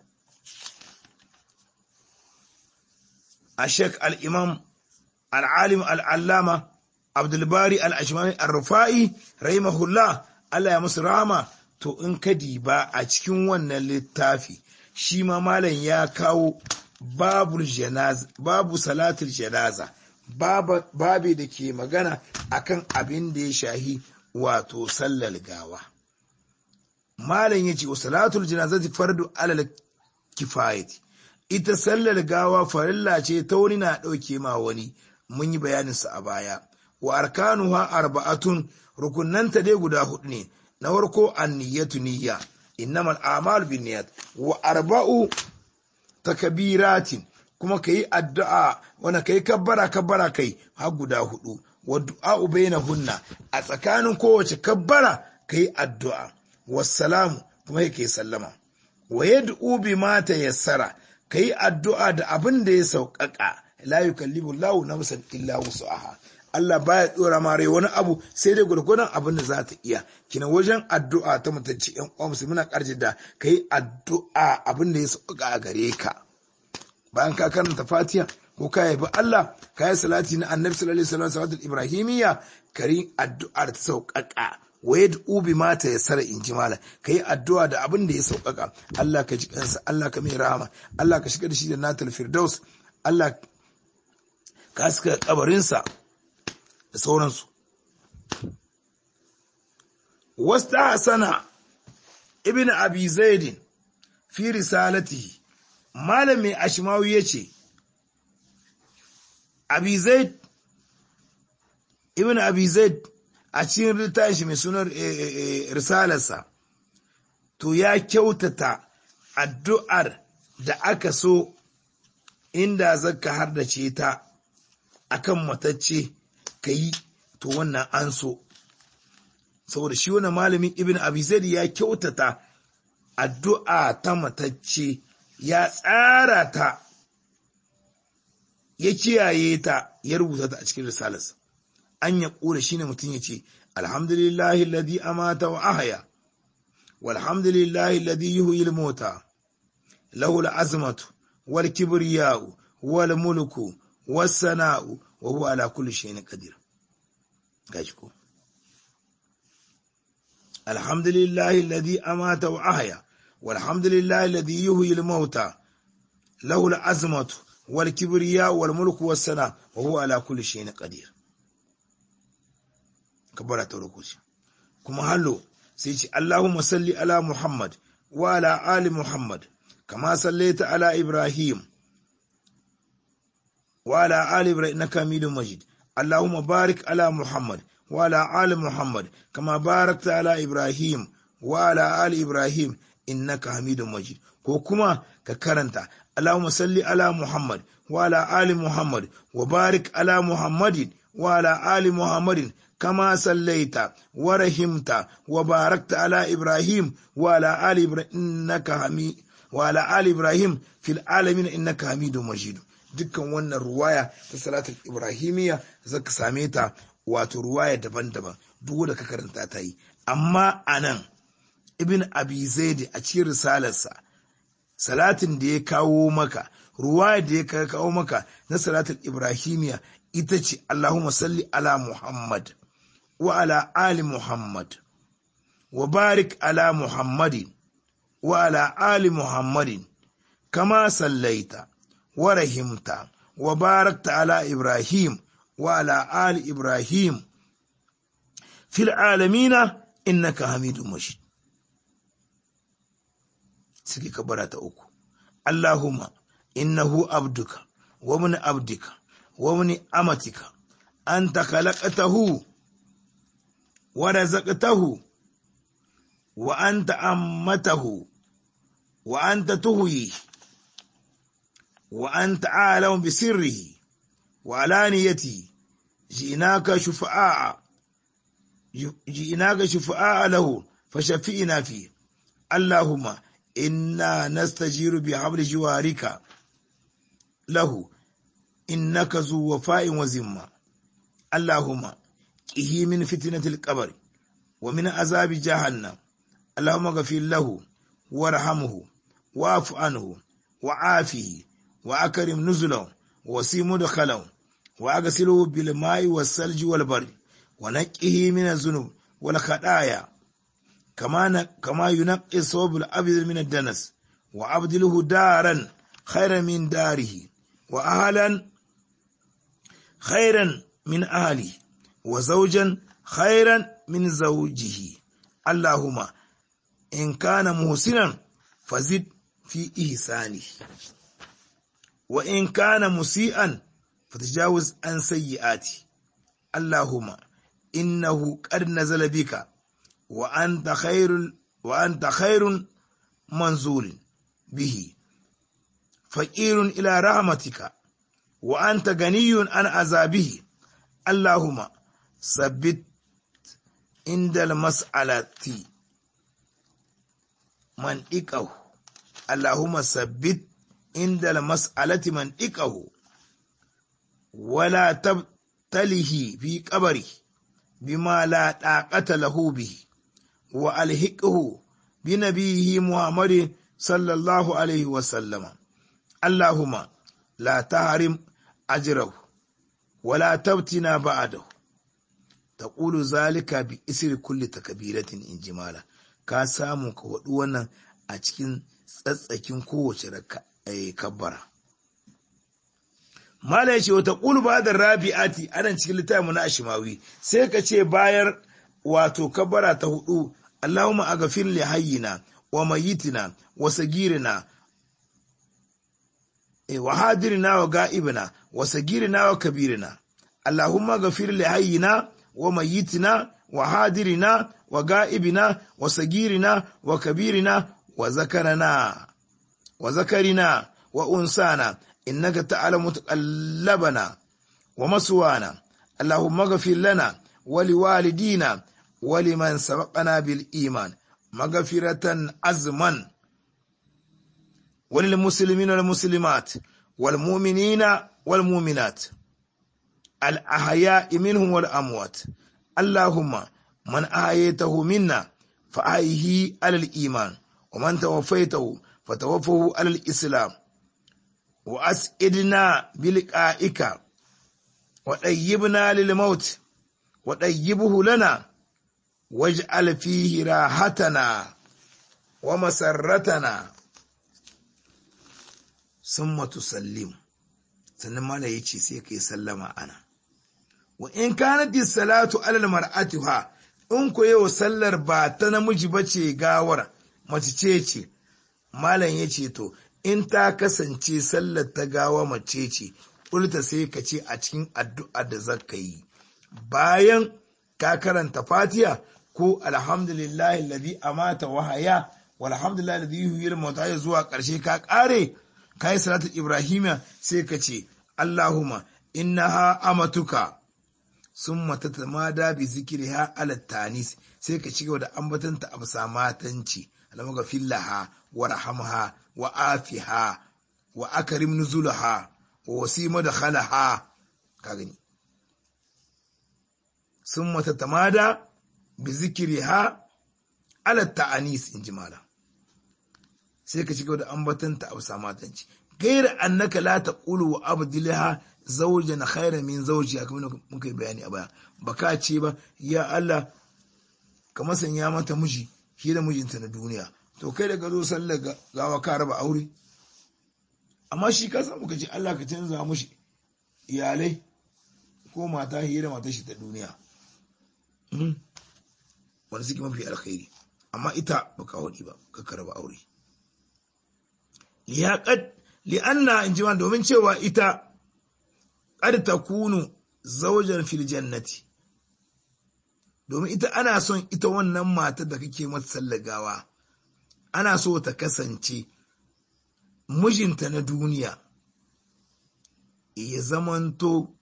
a Sheikh al-Imam al-Alim al-Allama Abdulbari al-Ashmani al-Rufa'i rahimahullah, Allah ya musu rahama. To in ka diba a cikin wannan littafi, shi ma malam ya kawo babu janaza, babu salatul janaza, babu da ke magana akan abin da ya shahi wato sallar gawa. Malam ya ce wa salatul janazati fardu alal kifayati, ita sallar gawa farilla ce ta wani na ɗauke ma wani, mun yi bayaninsa a baya. Wa arkanuha arba'atun, rukunanta dai guda hudu ne. Na farko an-niyyatu niyya, innamal a'malu binniyat, wa arba'u takbiratin, kuma kai addu'a wana kai kabbara kabbara kai har guda hudu. Wa du'a'u bainahunna, a tsakanin kowace kabbara kai addu'a. Wassalamu, kuma kai sallama. Wa yad'u bima tayassara, kai addu'a da abin da ya sauƙaƙa. La yukallifu Allahu nafsan illa wus'aha, Allah baya dora ma rai wani abu sai dai gurgurdan abin da za ta iya. Kina wajen addu'a ta mutunci ƴan uwa musulmi muna karji da kai addu'a abin da ya sauka a gare ka. Bayan ka karanta Fatiha ko ka yabi Allah ka yi salati na Annabi sallallahu alaihi wasallam salatul ibrahimiyya kari addu'ar ta sauƙaƙa wa yad'u bima tayassara in ji mala kai addu'a da abin da ya sauƙaƙa. Allah ka ji kansa, Allah ka mai rahama, Allah ka shiga da shi da natal firdaus, Allah ka saka kabarinsa da sauransu. Wasta hasana ibn abi zaidin fi risalatihi, malami ashmawi yace abi zaid ibn abi zaid a cikin littafin shi mai sunar risalarsa to ya kyautata addu'ar da aka so inda zaka hardace ta akan matacce ka yi, to wannan an so. Saboda shi wani malamin ibn abi zaid ya kyautata addu'a ta matacce, ya tsara ta, ya kiyaye ta, ya rubuta ta a cikin risalarsa. An ya ƙura shi ne mutum ya ce, alhamdulillahi alladhi amata wa ahya, walhamdulillahi alladhi yuhyil mauta, lahu al-azmatu wal kibriya'u wal mulku was sana'u wa huwa ala kulli shay'in qadir. Gashi ko. Alhamdulillahi alladhi amata wa ahya, walhamdulillahi alladhi yuhyil mauta, lahu al-azmatu wal kibriya'u wal mulku was sana'u wa huwa ala kulli shay'in qadir. Kabara ta rukuci. Kuma hallo sai ce Allahumma salli ala Muhammad wa ala ali Muhammad kama sallaita ala Ibrahim wa ala ali Ibrahim innaka Hamidum Majid. Allahumma barik ala Muhammad wa ala ali Muhammad kama barakta ala Ibrahim wa ala ali Ibrahim innaka Hamidum Majid. Ko kuma ka karanta Allahumma salli ala Muhammad wa ala ali Muhammad wa barik ala Muhammadin wa ala ali Muhammadin كما صليت ورحمت وباركت على إبراهيم وعلى آل إبراهيم إنك حميد وعلى آل إبراهيم في العالمين إنك حميد مجيد. dukkan wannan ruwaya ta salatul ibrahimiyya zaka same ta wato ruwaya daban-daban duk da ka karanta ta yi. Amma anan ibn abi zaid a cikin risalarsa salatin da ya kawo maka, ruwaya da ya kawo maka na salatul ibrahimiyya ita ce Allahumma salli ala Muhammad wa ala ali Muhammad wa barik ala Muhammadin wa ala ali Muhammadin kama sallaita wa rahimta wa barakta ala Ibrahim wa ala ali Ibrahim fil alamina innaka Hamidum Majid. Suke kabara ta uku. Allahumma innahu abduka wa min abdika wa min amatika anta khalaqtahu wa razaqtahu wa anta ammatahu wa anta tuhyi wa anta a'lamu bi sirrihi wa alaniyatihi ji'naka shufa'a ji'naka shufa'a lahu fashafi'na fi. Allahumma inna nastajiru bi habli jiwarika lahu innaka zu wafa'in wa zimma. Allahumma qihi min fitnatil qabr wa min azabi jahannam. Allahumma ghfir lahu warhamhu wa'fu anhu wa'afihi wa akrim nuzulahu wa si mudkhalahu wa aghsilhu bil ma'i was salji wal barri wa naqqihi min az-zunub wal khataaya kama kama yunqi sawbul abyad min ad-danas wa abdilhu daran khayran min darihi wa ahlan khayran min ahlihi wa zawjan khayran min zawjihi. Allahumma in kana muhsinan fazid fi ihsanihi wa in kana musian fatajawaz an sayyiati. Allahumma innahu qad nazala bika wa anta khairul wa anta khairun manzulin bihi faqirun ila rahmatika wa anta ganiyun an azabihi. Allahumma sabbit indal mas'alati man iqahu. Allahumma sabbit indal mas'alati man iqahu wala tab talihi fi qabri bima la taqata lahu bihi wa alhiqhu bi nabiyhi Muhammadin sallallahu alaihi wa sallama. Allahumma la tahrim ajrahu wa la tabtina ba'dahu. Taqulu zalika bi isri kulli takbiratin injimala. Ka samu ka wadu wannan a cikin tsatsakin kowace kabbara. Mala yace wata qulu ba'da rabi'ati anan cikin littafin na Ashimawi sai ka ce bayar wato kabbara ta hudu Allahumma aghfir li hayyina wa mayyitina wa sagirina wa hadirina wa ga'ibina wa sagirina wa kabirina. Allahumma aghfir li hayyina wa mayyitina wa hadirina wa ga'ibina wa sagirina wa kabirina wa zakarana wa zakarina wa unsana innaka ta'lamu taqallabana wa maswana. Allahumma ighfir lana wa liwalidina wa liman sabaqana bil iman maghfiratan azman wa lil muslimina wal muslimat wal mu'minina wal mu'minat al ahya'i minhum wal amwat. Allahumma man ahyaytahu minna fa ahyihi ala al iman wa man tawaffaytahu fatawaffahu ala al islam wa as'idna bilqa'ika wa dayyibna lil maut wa dayyibhu lana waj'al fihi rahatana wa masarratana summa tusallim. Sannan mala yace sai kai sallama ana wa in kanat as-salatu ala al-mar'atiha in ko yau sallar ba ta namiji bace gawar mace ce ce. Malam yace to in ta kasance sallar ta gawa mace ce, ƙulta sai ka ce a cikin addu'a da zaka yi bayan ka karanta fatiha ko alhamdulillahi alladhi amata wa haya walhamdulillahi alladhi yuhyil mauta zuwa ƙarshe ka ƙare kai salatu ibrahimiya sai ka ce Allahumma innaha amatuka summa tatamada bi zikriha ala tanis sai ka ci gaba da ambatanta a bisa matanci Allahumma fillaha warhamha wa afiha wa akrim nuzulaha wa wasima dakhalaha. Ka gani summa tatamada bi zikriha ala ta'anis injimala sai ka cigaba da ambatanta a samatanci gaira annaka la taqulu wa abdilha zawjan khayran min zawjiha kamar muka yi bayani a baya. Baka ce ba ya Allah ka masanya mata miji shi da mijinta na duniya. To kai daga zo sallar gawa ka raba aure, amma shi ka samu ka ce Allah ka canza mushi iyalai ko mata hira mata shi ta duniya wanda suke mafi alkhairi, amma ita baka wadi ba ka raba aure. liyaqad li'anna injiman domin cewa ita qad takunu zawjan fil jannati, domin ita ana son ita wannan matar da kake mata sallar gawa ana so ta kasance mijinta na duniya ya zamanto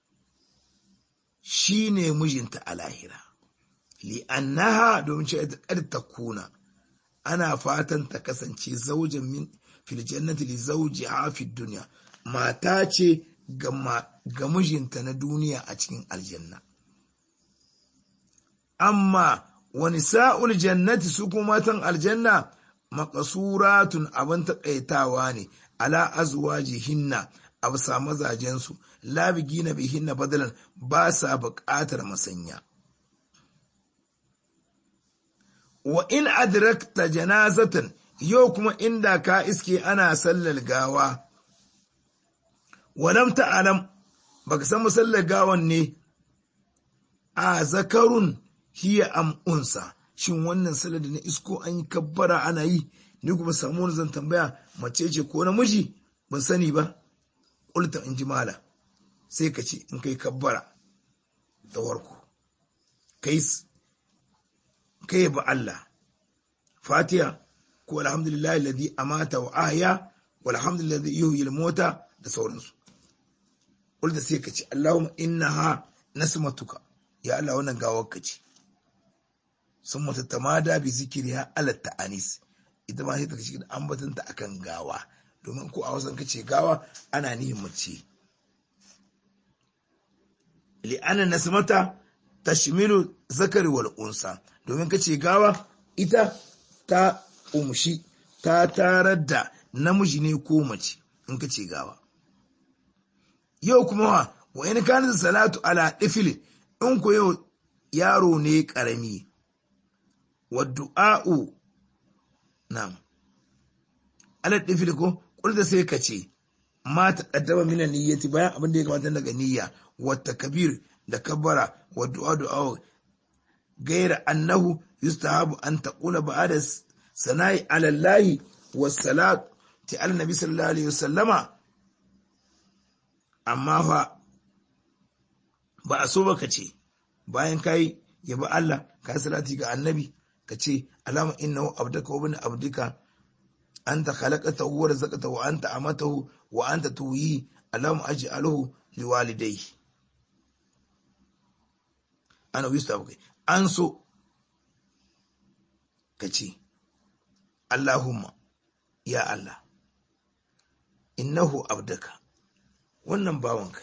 shi ne mijinta a lahira. Li'annaha domin ce ƙar ta kuna ana fatan ta kasance zaujan min fil jannati li zawjiha fi duniya, mata ce ga mijinta na duniya a cikin aljanna. Amma wani sa'ul jannati su kuma matan aljanna makasuratun abin taƙaitawa ne ala azwajihinna a bisa mazajensu labigina bihinna badalan ba sa buƙatar masanya. Wa in adrakta janazatan yau kuma inda ka iske ana sallar gawa walam ta'alam baka san musallar gawan ne a zakarun hiya am unsa, shin wannan sallar da na isko an yi kabbara ana yi ni kuma samu wani zan tambaya mace ce ko namiji ban sani ba. Ƙulta in ji mala sai ka ce in kai kabbara da warko kai kai ba Allah fatiha ko alhamdulillah alladhi amata wa ahya walhamdulillah alladhi yuhyil mauta da sauransu. Ƙulta sai ka ce Allahumma innaha nasmatuka, ya Allah wannan gawar ka ce. Sun mata tamada bi zikiriha ala ta'anis, ita ma sai ta kace ambatanta akan gawa, domin ko a wasan kace gawa ana nihin mace. li'anna nasmata tashmilu zakari wal unsa, domin kace gawa ita ta umshi ta tarar da namiji ne ko mace in kace gawa. Yau kuma wa wa in kana salatu ala difil, in ko yau yaro ne karami, wa du'a'u nam ala difil ko kulda sai kace ma taqaddama min niyyati, bayan abin da ya kamata daga niyya wa takbir da kabbara wa du'a du'a gaira annahu yustahabu an taqula ba'da sana'i ala Allah was salati ala nabi sallallahu alaihi wasallama. Amma fa ba a so ba ka ce bayan kai yabi Allah ka salati ga annabi ka ce alama innahu abdaka wa ibn abdika anta khalaqatahu wa razaqatahu wa anta amatahu wa anta tuwi alama aj'aluhu liwalidayhi. Ana wista ba kai an so ka ce Allahumma ya Allah innahu abdaka, wannan bawanka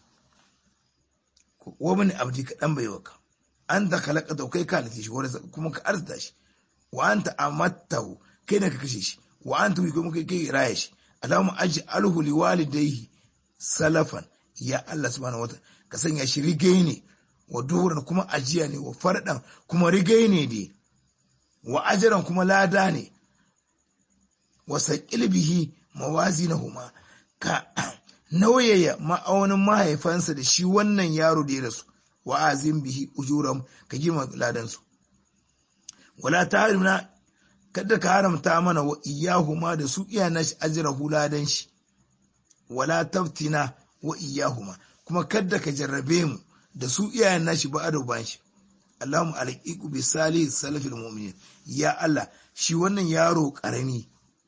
ne, wa mani abdi ka dan baiwaka, an da kalaka da kai ka lati shi wanda kuma ka arzuta shi, wa anta amattahu kai ne ka kashe shi, wa anta wi kuma kai kai raya shi. Allahumma aj'alhu liwalidayhi salafan, ya Allah subhanahu wataala ka sanya shi rigai ne wa duhuran kuma ajiya ne, wa fardan kuma rigai ne dai, wa ajran kuma lada ne, wa saqil bihi mawazinahuma, ka nauyaya ma'aunin mahaifansa da shi wannan yaro da ya rasu, wa azim bihi ujuram ka gima ladansu. Wala tahrimna, kada ka haramta mana wa iyahuma da su iyana shi ajrahu ladan shi, wala taftina wa iyahuma, kuma kada ka jarrabe mu da su iyayen nashi ba ado ban shi. Allahumma alaiqu bi salih salafil mu'minin, ya Allah shi wannan yaro karami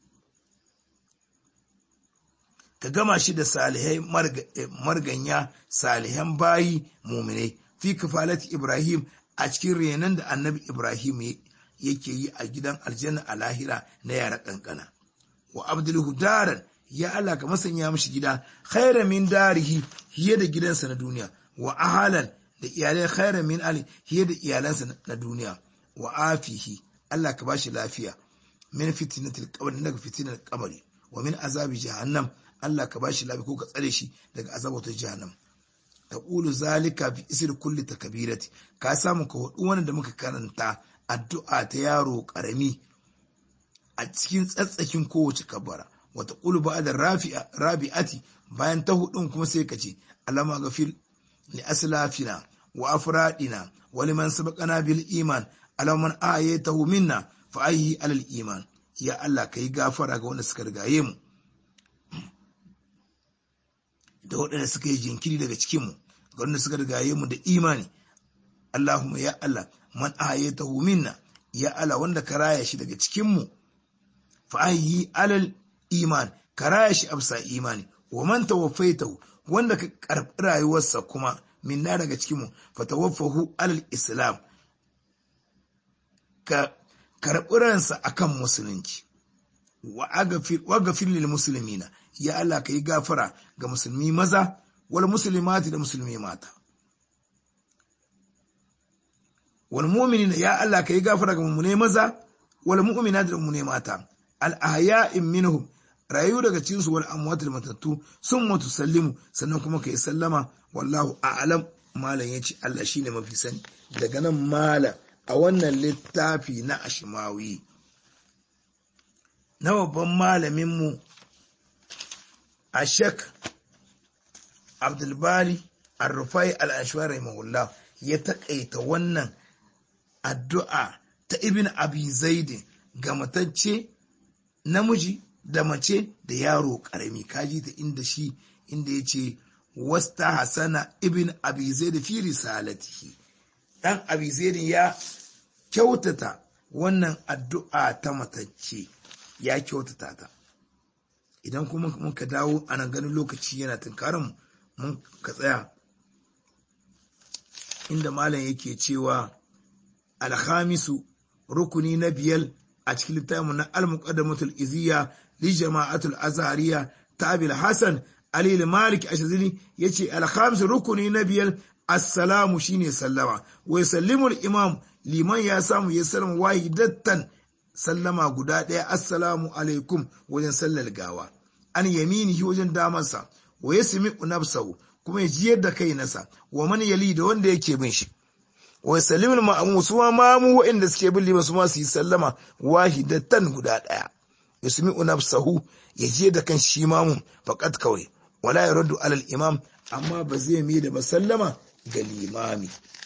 ka gama shi da salihai marganya salihan bayi mu'minai, fi kafalati Ibrahim, a cikin renan da annabi Ibrahim yake yi a gidan aljanna a lahira na yara kankana. Wa abdulhu daran, ya Allah ka masanya mishi gida khairan min darihi, hiye da gidansa na duniya, wa ahalan da iyalai khairan min ali, hiye da iyalansa na duniya, wa afihi, Allah ka bashi lafiya, min fitnatil qabr, daga fitnar kabari, wa min azabi jahannam, Allah ka bashi lafiya ko ka tsare shi daga azabatar jahannam. Taqulu zalika fi isri kulli takbirati, ka samu ka wadu wannan da muka karanta addu'a ta yaro karami a cikin tsatsakin kowace kabbara. Wa taqulu ba'da rafi'a rabi'ati, bayan ta hudun kuma sai ka ce Allahumma ghafir li aslafina wa afradina wa liman sabaqana bil iman, Allahumma ayatahu minna fa ayyi alal iman, ya Allah kai gafara ga wanda suka rigaye mu da waɗanda suka yi jinkiri daga cikinmu, ga wanda suka rigaye mu da imani. Allahumma ya Allah man ahayatahu minna, ya Allah wanda ka raya shi daga cikinmu, fa ayyi alal iman, ka raya shi absa imani. Wa man tawaffaitahu, wanda ka karɓi rayuwarsa kuma minna daga cikinmu, fa tawaffahu alal islam, ka karɓi ransa akan musulunci. Wa agafir lil muslimina, ya Allah ka yi gafara ga musulmi maza wal muslimati da musulmi mata, wal mu'minina, ya Allah ka yi gafara ga mu'minai maza wal mu'minati da mu'minai mata, al ahya'in minhum, rayu daga cikin su, wal amwatul matattu, sun mutu sallimu, sannan kuma ka yi sallama. Wallahu a'lam. Malam yace Allah shine mafi sani. Daga nan malam a wannan littafi na Ashmawi na babban malaminmu a Sheikh Abdulbari Al-Rufai Al-Ashwari rahimahullah ya taƙaita wannan addu'a ta Ibn Abi Zaid ga matacce namiji da mace da yaro ƙarami. Kaji ta inda shi inda ya ce wasta hasana Ibn Abi Zaid fi risalatihi, dan Abi Zaid ya kyautata wannan addu'a ta matacce, ya kyautata ta. Idan kuma muka dawo ana ganin lokaci yana tunkarin mun ka tsaya inda malam yake cewa alhamisu, rukuni na biyar a cikin littafin na al-muqaddamatul izziya li jama'atul azhariya ta Abil Hasan Ali al-Maliki Ashazili, yace alhamisu, rukuni na biyar assalamu shine sallama, wa yusallimul imam liman ya samu ya sallama wahidatan sallama guda ɗaya, assalamu alaikum wajen sallar gawa, an yaminihi wajen damansa, wa yasmi'u nafsahu kuma ya jiyar da kai nasa, wa man yali da wanda yake bin shi, wa yusallimul ma'mum su ma mamu wa'inda suke bin liman su ma su yi sallama wahidatan guda ɗaya, yasmi'u nafsahu ya jiyar da kan shi mamun faqat kawai, wala yaruddu alal imam amma ba zai mai da masallama ga limami.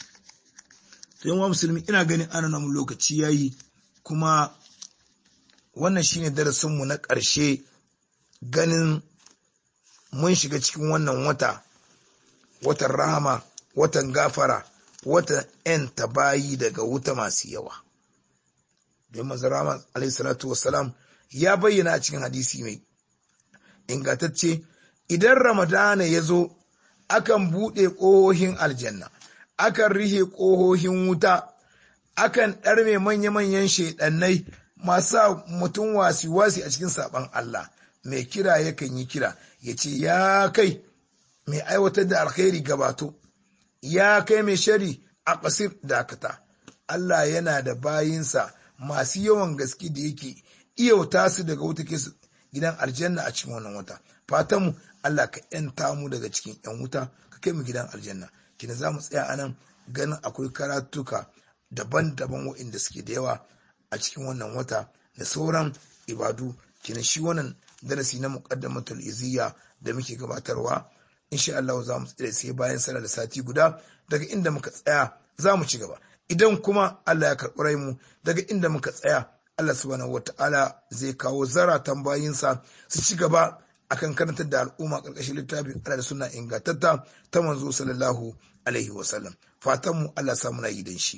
To yan musulmi ina ganin ana namun lokaci yayi, kuma wannan shine darasinmu na ƙarshe ganin mun shiga cikin wannan wata, watan rahama, watan gafara, watan ‘yan tabayi daga wuta masu yawa. Don manzon rahama alaihi salatu wassalam ya bayyana a cikin hadisi mai ingantacce, idan Ramadana ya zo akan buɗe ƙohohin aljanna, akan rihe ƙohohin wuta, akan ɗarme manya-manyan shaiɗannai masu mutum wasi-wasi a cikin saɓon Allah. Mai kira yakan yi kira ya ce, ya kai mai aiwatar da alkhairi gabato, ya kai mai shari a ƙasir dakata. Allah yana da bayinsa masu yawan gaske da yake iyauta su daga wuta ke su gidan aljanna a cikin wannan wata. Fatanmu Allah ka ‘yanta mu daga cikin ‘yan wuta, ka kai mu gidan aljanna. Kina za mu tsaya anan ganin akwai karatuka daban-daban waɗanda suke da yawa a cikin wannan wata da sauran ibadu. Kina shi wannan darasi na muqaddamatul iziyya da muke gabatarwa, insha Allah za mu tsaya sai bayan sallah da sati guda daga inda muka tsaya za mu ci gaba. Idan kuma Allah ya karɓi rai mu daga inda muka tsaya, Allah subhanahu wata'ala zai kawo zaratan bayinsa su ci gaba akan karantar da al'umma ƙarƙashin littafin Allah da suna ingantatta ta manzo sallallahu alaihi wasallam. Fatan mu Allah samu na yi dan shi,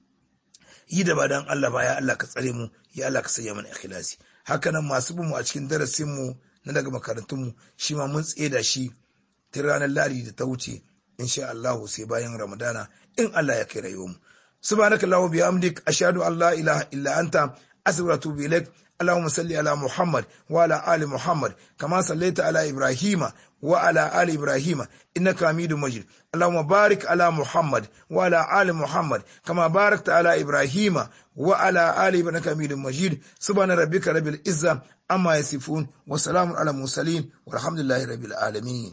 yi da ba dan Allah ba, ya Allah ka tsare mu, ya Allah ka sanya mana ikhlasi. Haka nan masu bin mu a cikin darasin mu na daga makarantun mu, shi ma mun tseda shi tun ranar Ladi da ta wuce, insha Allah sai bayan Ramadana in Allah ya kai rayuwar mu. Subhanakallahumma bihamdik ashhadu an la ilaha illa anta astaghfiruka wa atubu ilaik. اللهم صل على محمد وعلى آل محمد كما صليت على إبراهيم وعلى آل إبراهيم إنك حميد مجيد. اللهم بارك على محمد وعلى آل محمد كما باركت على إبراهيم وعلى آل إبراهيم إنك حميد مجيد. سبحان ربك رب العزة عما يصفون وسلام على المرسلين والحمد لله رب العالمين.